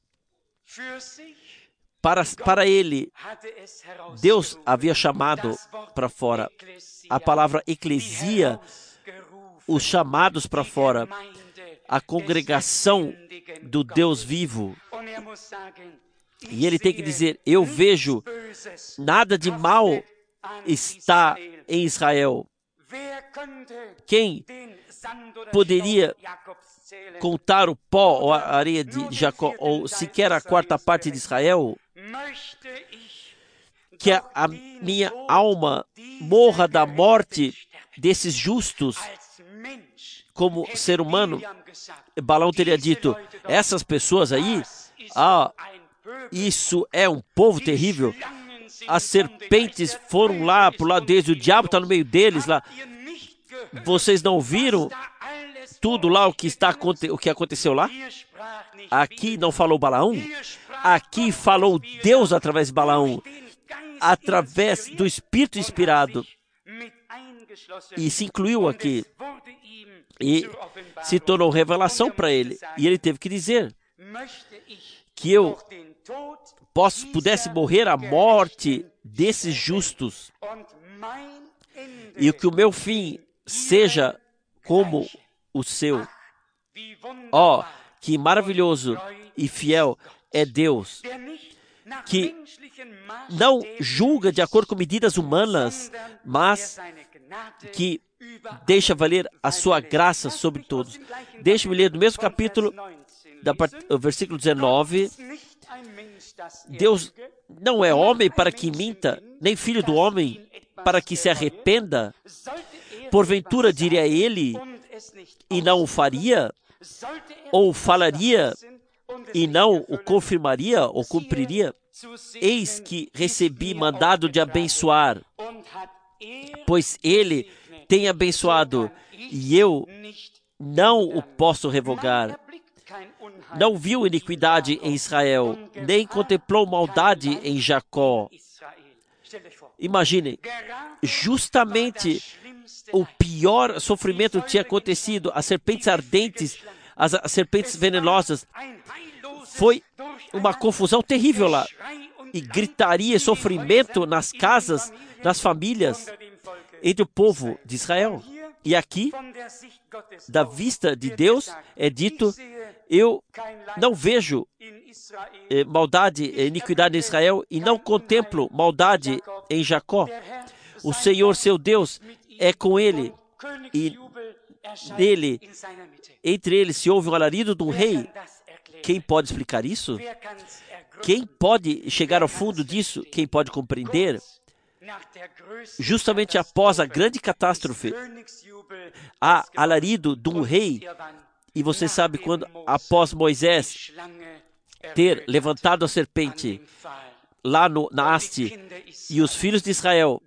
Para Ele, Deus havia chamado para fora. A palavra eclesia, os chamados para fora, a congregação do Deus vivo. E Ele tem que dizer: eu vejo nada de mal está em Israel. Quem poderia contar o pó ou a areia de Jacó, ou sequer a quarta parte de Israel? Que a minha alma morra da morte desses justos. Como ser humano, Balaão teria dito: essas pessoas aí, isso é um povo terrível. As serpentes foram lá para o lado deles, o diabo está no meio deles lá. Vocês não viram tudo lá o que aconteceu lá? Aqui não falou Balaão, aqui falou Deus através de Balaão, através do Espírito inspirado, e se incluiu aqui, e se tornou revelação para ele, e ele teve que dizer que eu pudesse morrer a morte desses justos, e que o meu fim seja como o seu. Que maravilhoso e fiel é Deus, que não julga de acordo com medidas humanas, mas que deixa valer a sua graça sobre todos. Deixe-me ler do mesmo capítulo, versículo 19. Deus não é homem para que minta, nem filho do homem para que se arrependa. Porventura diria ele e não o faria? Ou falaria e não o confirmaria ou cumpriria? Eis que recebi mandado de abençoar, pois ele tem abençoado, e eu não o posso revogar. Não viu iniquidade em Israel, nem contemplou maldade em Jacó. Imaginem, justamente o pior sofrimento tinha acontecido, as serpentes ardentes, as serpentes venenosas. Foi uma confusão terrível lá. E gritaria e sofrimento nas casas, nas famílias, entre o povo de Israel. E aqui, da vista de Deus, é dito: eu não vejo maldade, iniquidade em Israel, e não contemplo maldade em Jacó. O Senhor, seu Deus, é com ele, e nele, entre eles se ouve um alarido de um rei. Quem pode explicar isso? Quem pode chegar ao fundo disso? Quem pode compreender? Justamente após a grande catástrofe, há alarido de um rei. E você sabe quando, após Moisés ter levantado a serpente lá na haste, e os filhos de Israel,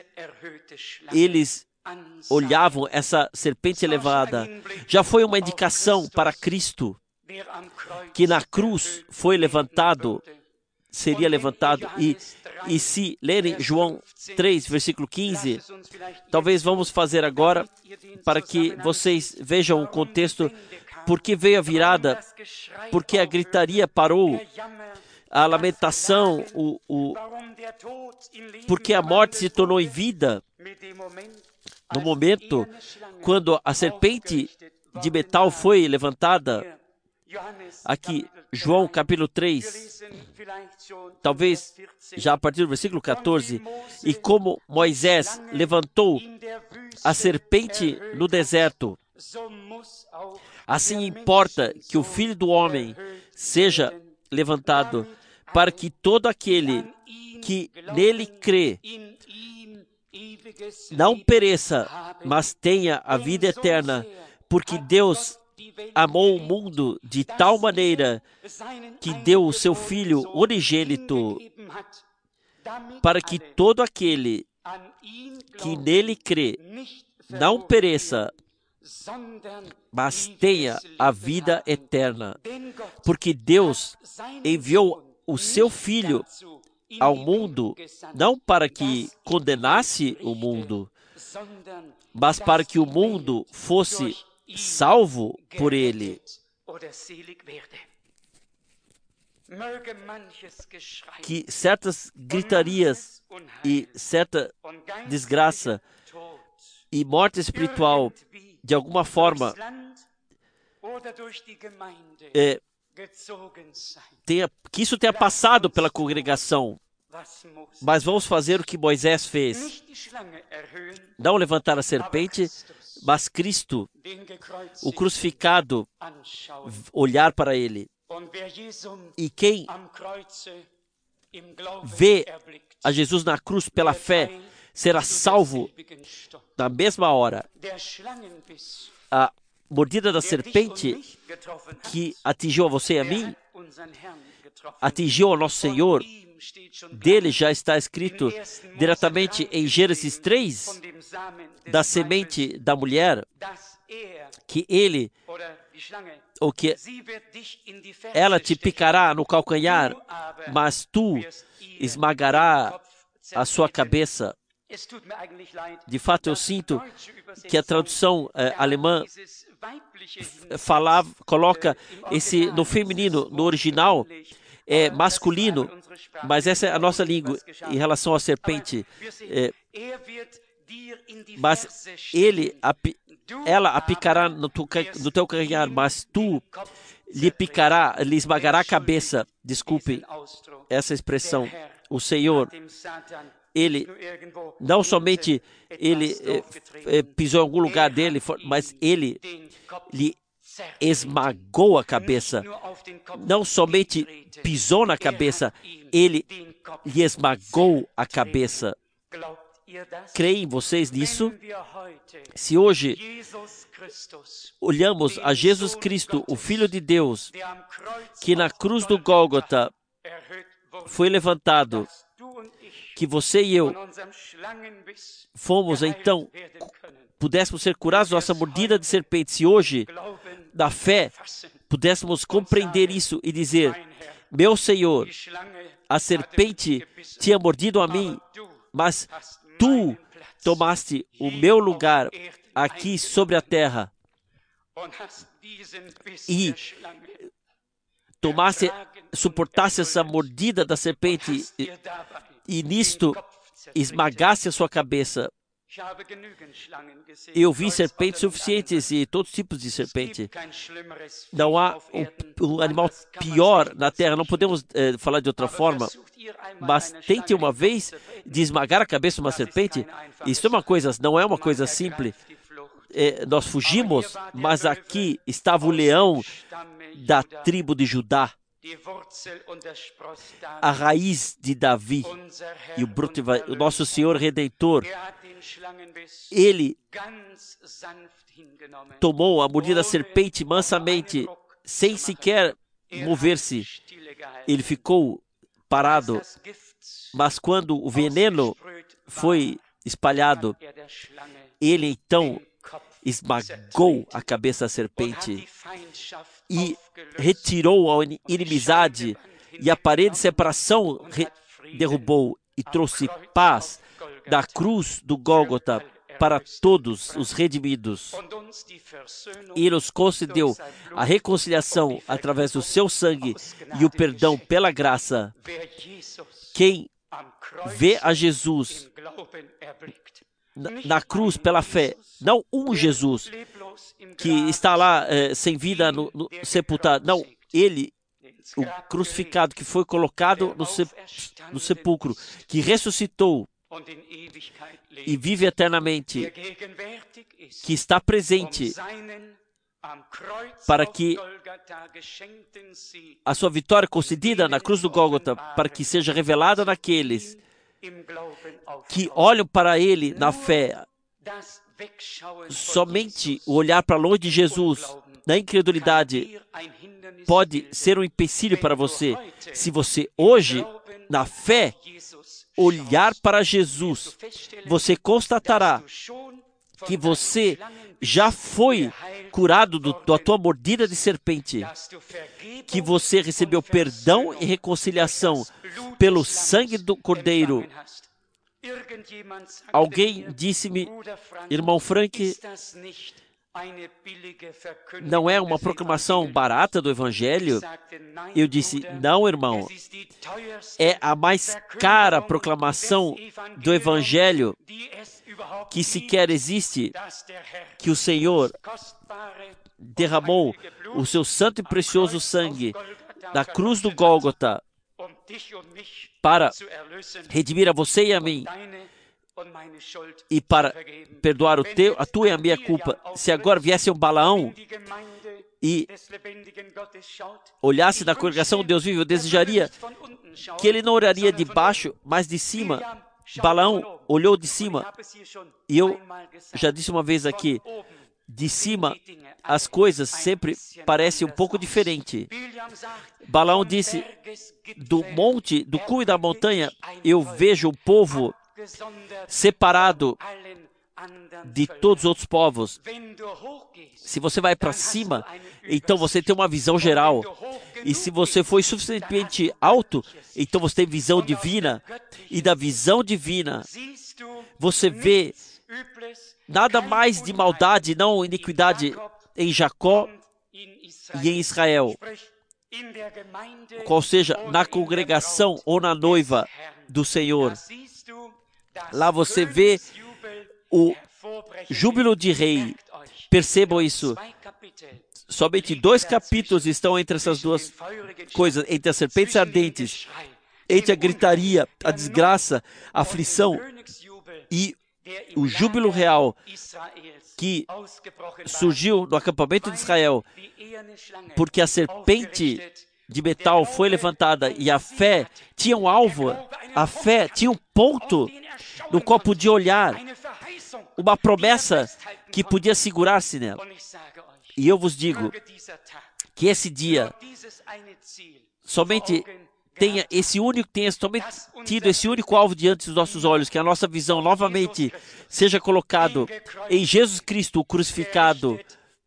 eles olhavam essa serpente elevada, já foi uma indicação para Cristo, que na cruz foi levantado, seria levantado. E se lerem João 3, versículo 15, talvez vamos fazer agora, para que vocês vejam o contexto, porque veio a virada, porque a gritaria parou, a lamentação, porque a morte se tornou em vida. No momento, quando a serpente de metal foi levantada, aqui, João capítulo 3, talvez já a partir do versículo 14, e como Moisés levantou a serpente no deserto, assim importa que o Filho do Homem seja levantado, para que todo aquele que nele crê não pereça, mas tenha a vida eterna, porque Deus amou o mundo de tal maneira que deu o seu Filho unigênito, para que todo aquele que nele crê não pereça, mas tenha a vida eterna. Porque Deus enviou o seu Filho ao mundo, não para que condenasse o mundo, mas para que o mundo fosse salvo por ele. Que certas gritarias e certa desgraça e morte espiritual, de alguma forma, que isso tenha passado pela congregação. Mas vamos fazer o que Moisés fez. Não levantar a serpente, mas Cristo, o crucificado, olhar para ele. E quem vê a Jesus na cruz pela fé será salvo na mesma hora. A mordida da serpente que atingiu a você e a mim, atingiu ao nosso Senhor. Dele já está escrito diretamente em Gênesis 3, da semente da mulher, que ele, ou que ela te picará no calcanhar, mas tu esmagará a sua cabeça. De fato, eu sinto que a tradução alemã coloca esse no feminino, no original é masculino, mas essa é a nossa língua em relação à serpente. Mas ela a picará no teu calcanhar, mas tu lhe esmagará a cabeça. Desculpe essa expressão. O Senhor, ele não somente pisou em algum lugar dele, mas ele lhe esmagou a cabeça. Não somente pisou na cabeça, ele lhe esmagou a cabeça. Creem vocês nisso? Se hoje olhamos a Jesus Cristo, o Filho de Deus, que na cruz do Gólgota foi levantado, que você e eu então pudéssemos ser curados da nossa mordida de serpente. Se hoje, da fé, pudéssemos compreender isso e dizer: meu Senhor, a serpente tinha mordido a mim, mas tu tomaste o meu lugar aqui sobre a terra e suportasse essa mordida da serpente e nisto esmagasse a sua cabeça. Eu vi serpentes suficientes e todos os tipos de serpente. Não há um animal pior na terra. Não podemos falar de outra forma. Mas tente uma vez de esmagar a cabeça de uma serpente. Isso não é uma coisa simples. Nós fugimos, mas aqui estava o leão da tribo de Judá. a raiz de Davi e o broto, o nosso Senhor Redentor, Ele tomou a mordida da serpente mansamente, sem sequer mover-se. Ele ficou parado, mas quando o veneno foi espalhado, ele então esmagou a cabeça da serpente e retirou a inimizade, e a parede de separação derrubou e trouxe paz da cruz do Gólgota para todos os redimidos. E nos concedeu a reconciliação através do seu sangue e o perdão pela graça. Quem vê a Jesus na cruz pela fé, não um Jesus que está lá sem vida no sepultado, não, ele, o crucificado que foi colocado no sepulcro, que ressuscitou e vive eternamente, que está presente para que a sua vitória concedida na cruz do Gólgota, para que seja revelada naqueles que olham para Ele na fé. Somente o olhar para longe de Jesus, na incredulidade, pode ser um empecilho para você. Se você hoje, na fé, olhar para Jesus, você constatará que você já foi curado da tua mordida de serpente, que você recebeu perdão e reconciliação pelo sangue do Cordeiro. Alguém disse-me, irmão Frank, não é uma proclamação barata do Evangelho? Eu disse, não, irmão, é a mais cara proclamação do Evangelho que sequer existe, que o Senhor derramou o seu santo e precioso sangue na cruz do Gólgota para redimir a você e a mim e para perdoar a tua e a minha culpa. Se agora viesse um Balaão e olhasse na congregação de Deus vivo, eu desejaria que ele não olharia de baixo, mas de cima. Balaão olhou de cima, e eu já disse uma vez aqui, de cima as coisas sempre parecem um pouco diferentes. Balaão disse, do monte, do cume da montanha, eu vejo o povo separado de todos os outros povos. Se você vai para cima, então você tem uma visão geral. E se você for suficientemente alto, então você tem visão divina. E da visão divina, você vê nada mais de maldade, não iniquidade em Jacó e em Israel. Qual seja, na congregação ou na noiva do Senhor. Lá você vê o júbilo de rei. Percebam isso. Somente 2 capítulos estão entre essas duas coisas, entre as serpentes ardentes, entre a gritaria, a desgraça, a aflição e o júbilo real que surgiu no acampamento de Israel, porque a serpente de metal foi levantada e a fé tinha um alvo, a fé tinha um ponto no qual podia olhar, uma promessa que podia segurar-se nela. E eu vos digo que esse dia somente tenha somente tido esse único alvo diante dos nossos olhos, que a nossa visão novamente seja colocado em Jesus Cristo, o crucificado,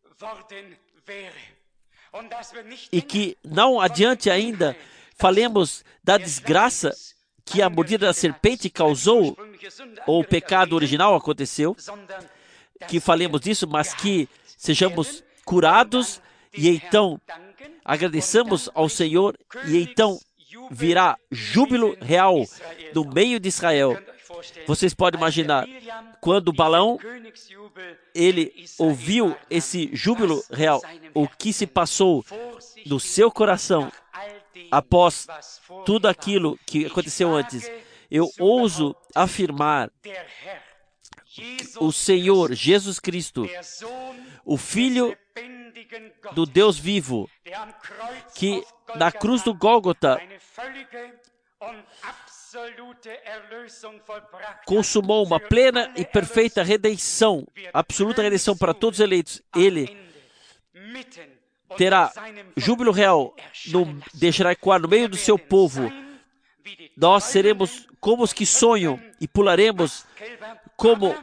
e que não adiante ainda falemos da desgraça que a mordida da serpente causou, ou o pecado original aconteceu, que falemos disso, mas que sejamos curados e então agradeçamos ao Senhor e então virá júbilo real no meio de Israel. Vocês podem imaginar, quando Balaão, ele ouviu esse júbilo real, o que se passou no seu coração após tudo aquilo que aconteceu antes. Eu ouso afirmar que o Senhor Jesus Cristo, o Filho do Deus vivo, que na cruz do Gólgota consumou uma plena e perfeita redenção, absoluta redenção para todos os eleitos. Ele terá júbilo real, deixará ecoar no meio do seu povo. Nós seremos como os que sonham e pularemos como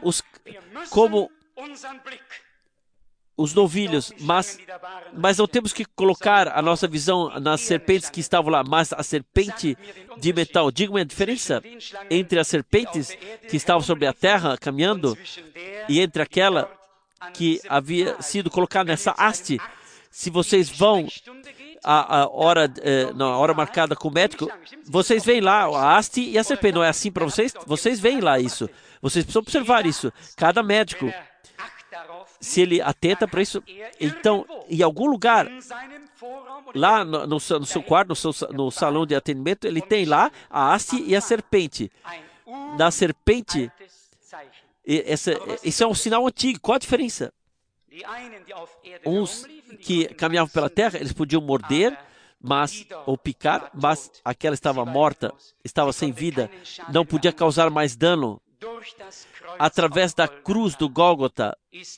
os novilhos, mas não temos que colocar a nossa visão nas serpentes que estavam lá, mas a serpente de metal. Diga-me a diferença entre as serpentes que estavam sobre a terra caminhando e entre aquela que havia sido colocada nessa haste. Se vocês vão na hora marcada com o médico, vocês veem lá a haste e a serpente. Não é assim para vocês? Vocês veem lá isso. Vocês precisam observar isso. Cada médico, se ele atenta para isso, então, em algum lugar, lá no seu quarto, no salão de atendimento, ele tem lá a haste e a serpente. Na serpente, isso é um sinal antigo. Qual a diferença? Uns que caminhavam pela terra, eles podiam morder, ou picar, mas aquela estava morta, estava sem vida, não podia causar mais dano. Através da cruz do Gólgota,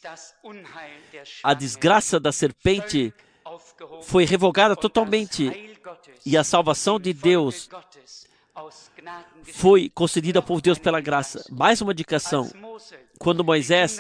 a desgraça da serpente foi revogada totalmente e a salvação de Deus foi concedida ao povo de Deus pela graça. Mais uma indicação. Quando Moisés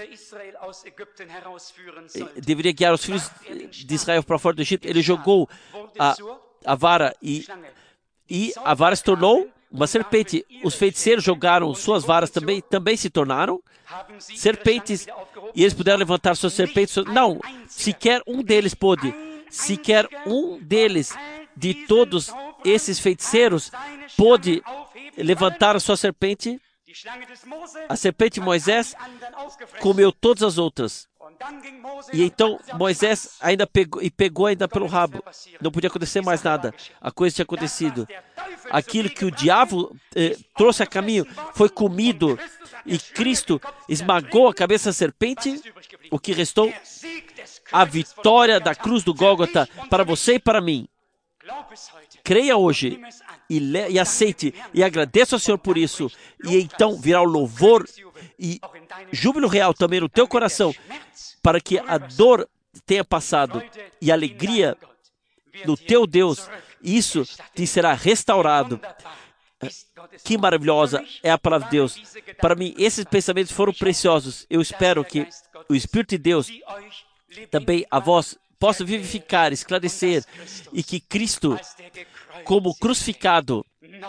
deveria guiar os filhos de Israel para fora do Egito, ele jogou a vara e a vara se tornou uma serpente. Os feiticeiros jogaram suas varas também se tornaram serpentes. E eles puderam levantar suas serpentes. Não, sequer um deles pôde. Sequer um deles, de todos esses feiticeiros, pôde levantar a sua serpente. A serpente de Moisés comeu todas as outras. E então Moisés ainda pegou ainda pelo rabo. Não podia acontecer mais nada. A coisa tinha acontecido. Aquilo que o diabo trouxe a caminho foi comido e Cristo esmagou a cabeça da serpente. O que restou? A vitória da cruz do Gólgota para você e para mim. Creia hoje e aceite e agradeça ao Senhor por isso. E então virá o louvor e júbilo real também no teu coração, para que a dor tenha passado e a alegria no teu Deus, isso te será restaurado. Que maravilhosa é a palavra de Deus. Para mim, esses pensamentos foram preciosos. Eu espero que o Espírito de Deus também a vós possa vivificar, esclarecer, e que Cristo, como crucificado,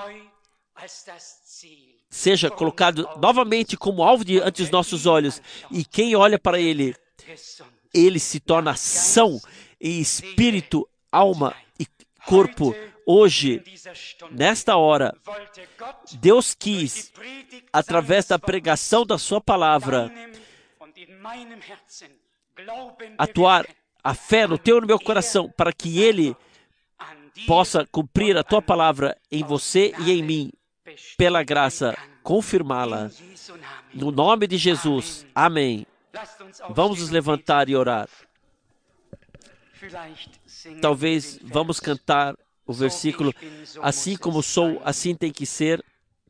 seja colocado novamente como alvo ante os nossos olhos, e quem olha para Ele, ele se torna são em espírito, alma e corpo. Hoje, nesta hora, Deus quis, através da pregação da sua palavra, atuar a fé no teu e no meu coração, para que Ele possa cumprir a tua palavra em você e em mim, pela graça, confirmá-la. No nome de Jesus. Amém. Vamos nos levantar e orar. Talvez vamos cantar o versículo: assim como sou, assim tem que ser.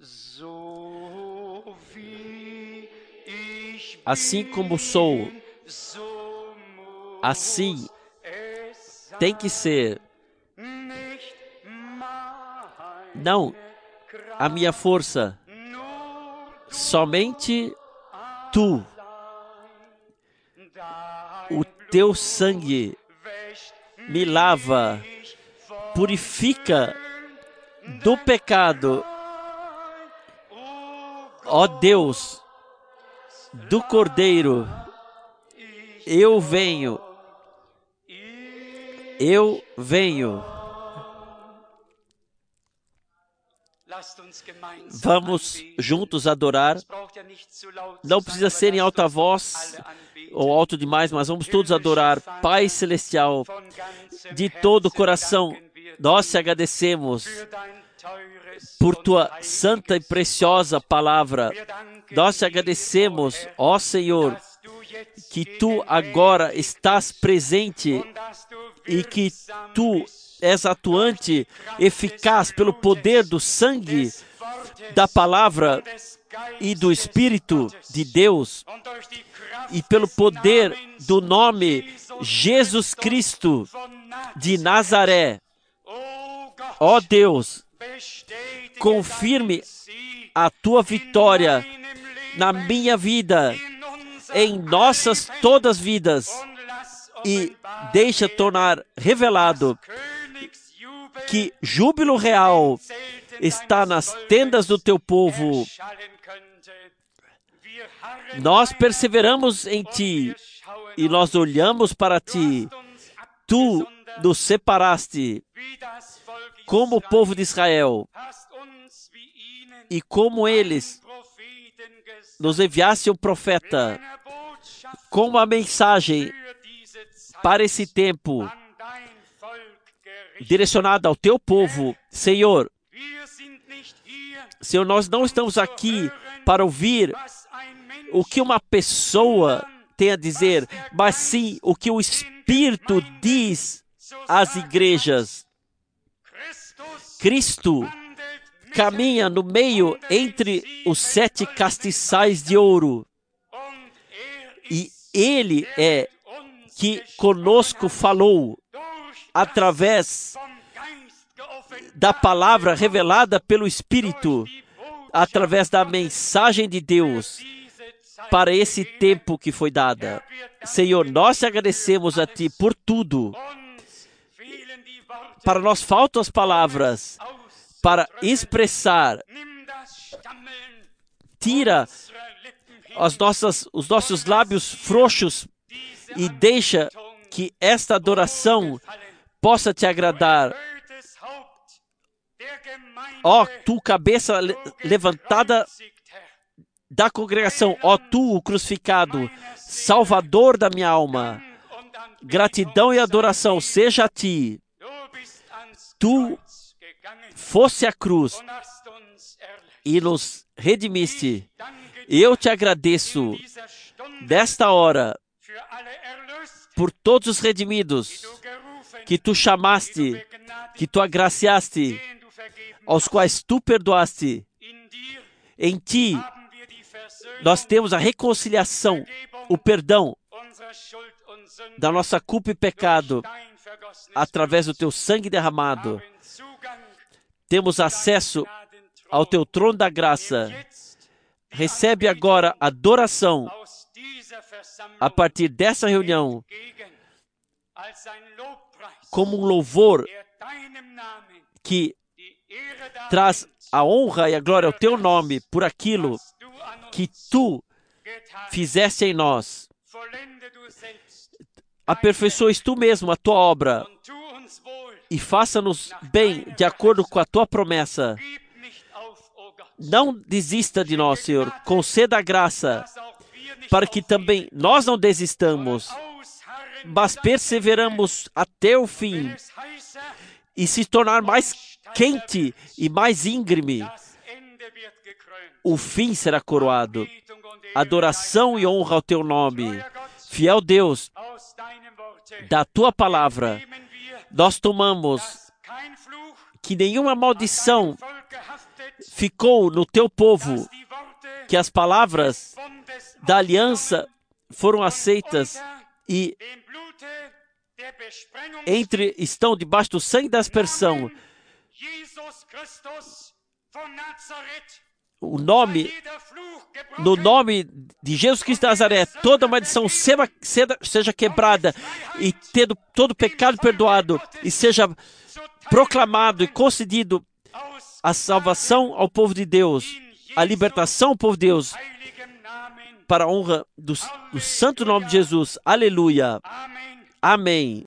Assim como sou, assim tem que ser. Não a minha força, somente tu. O teu sangue me lava, purifica do pecado. Ó Deus, do Cordeiro, eu venho. Eu venho. Vamos juntos adorar. Não precisa ser em alta voz ou alto demais, mas vamos todos adorar. Pai Celestial, de todo o coração, nós te agradecemos por tua santa e preciosa palavra. Nós te agradecemos, ó Senhor, que Tu agora estás presente e que Tu és atuante, eficaz pelo poder do sangue, da palavra e do Espírito de Deus e pelo poder do nome Jesus Cristo de Nazaré. Ó Deus, confirme a Tua vitória na minha vida, em nossas todas vidas, e deixa tornar revelado que júbilo real está nas tendas do Teu povo. Nós perseveramos em Ti e nós olhamos para Ti. Tu nos separaste como o povo de Israel e como eles nos enviaste um profeta com uma mensagem para esse tempo direcionada ao Teu povo. Senhor, nós não estamos aqui para ouvir o que uma pessoa tem a dizer, mas sim o que o Espírito diz às igrejas. Cristo caminha no meio entre os 7 castiçais de ouro. E Ele é que conosco falou através da palavra revelada pelo Espírito, através da mensagem de Deus para esse tempo que foi dada. Senhor, nós te agradecemos a Ti por tudo. Para nós faltam as palavras para expressar. Tira os nossos lábios frouxos e deixa que esta adoração possa Te agradar. Ó, Tu, cabeça levantada da congregação, ó Tu, o crucificado, Salvador da minha alma, gratidão e adoração seja a Ti. Tu fosse à cruz e nos redimiste. Eu Te agradeço desta hora por todos os redimidos que Tu chamaste, que Tu agraciaste, aos quais Tu perdoaste. Em Ti nós temos a reconciliação, o perdão da nossa culpa e pecado através do Teu sangue derramado. Temos acesso ao Teu trono da graça. Recebe agora adoração a partir dessa reunião como um louvor que traz a honra e a glória ao Teu nome por aquilo que Tu fizeste em nós. Aperfeiçoes Tu mesmo a Tua obra e faça-nos bem de acordo com a Tua promessa. Não desista de nós, Senhor. Conceda a graça para que também nós não desistamos, mas perseveramos até o fim e se tornar mais quente e mais íngreme. O fim será coroado. Adoração e honra ao Teu nome. Fiel Deus, da Tua palavra, nós tomamos que nenhuma maldição ficou no Teu povo, que as palavras da aliança foram aceitas e estão debaixo do sangue da aspersão. No nome de Jesus Cristo de Nazaré, toda maldição seja quebrada e tendo todo pecado perdoado e seja proclamado e concedido a salvação ao povo de Deus, a libertação ao povo de Deus, para a honra do santo nome de Jesus. Aleluia. Amém.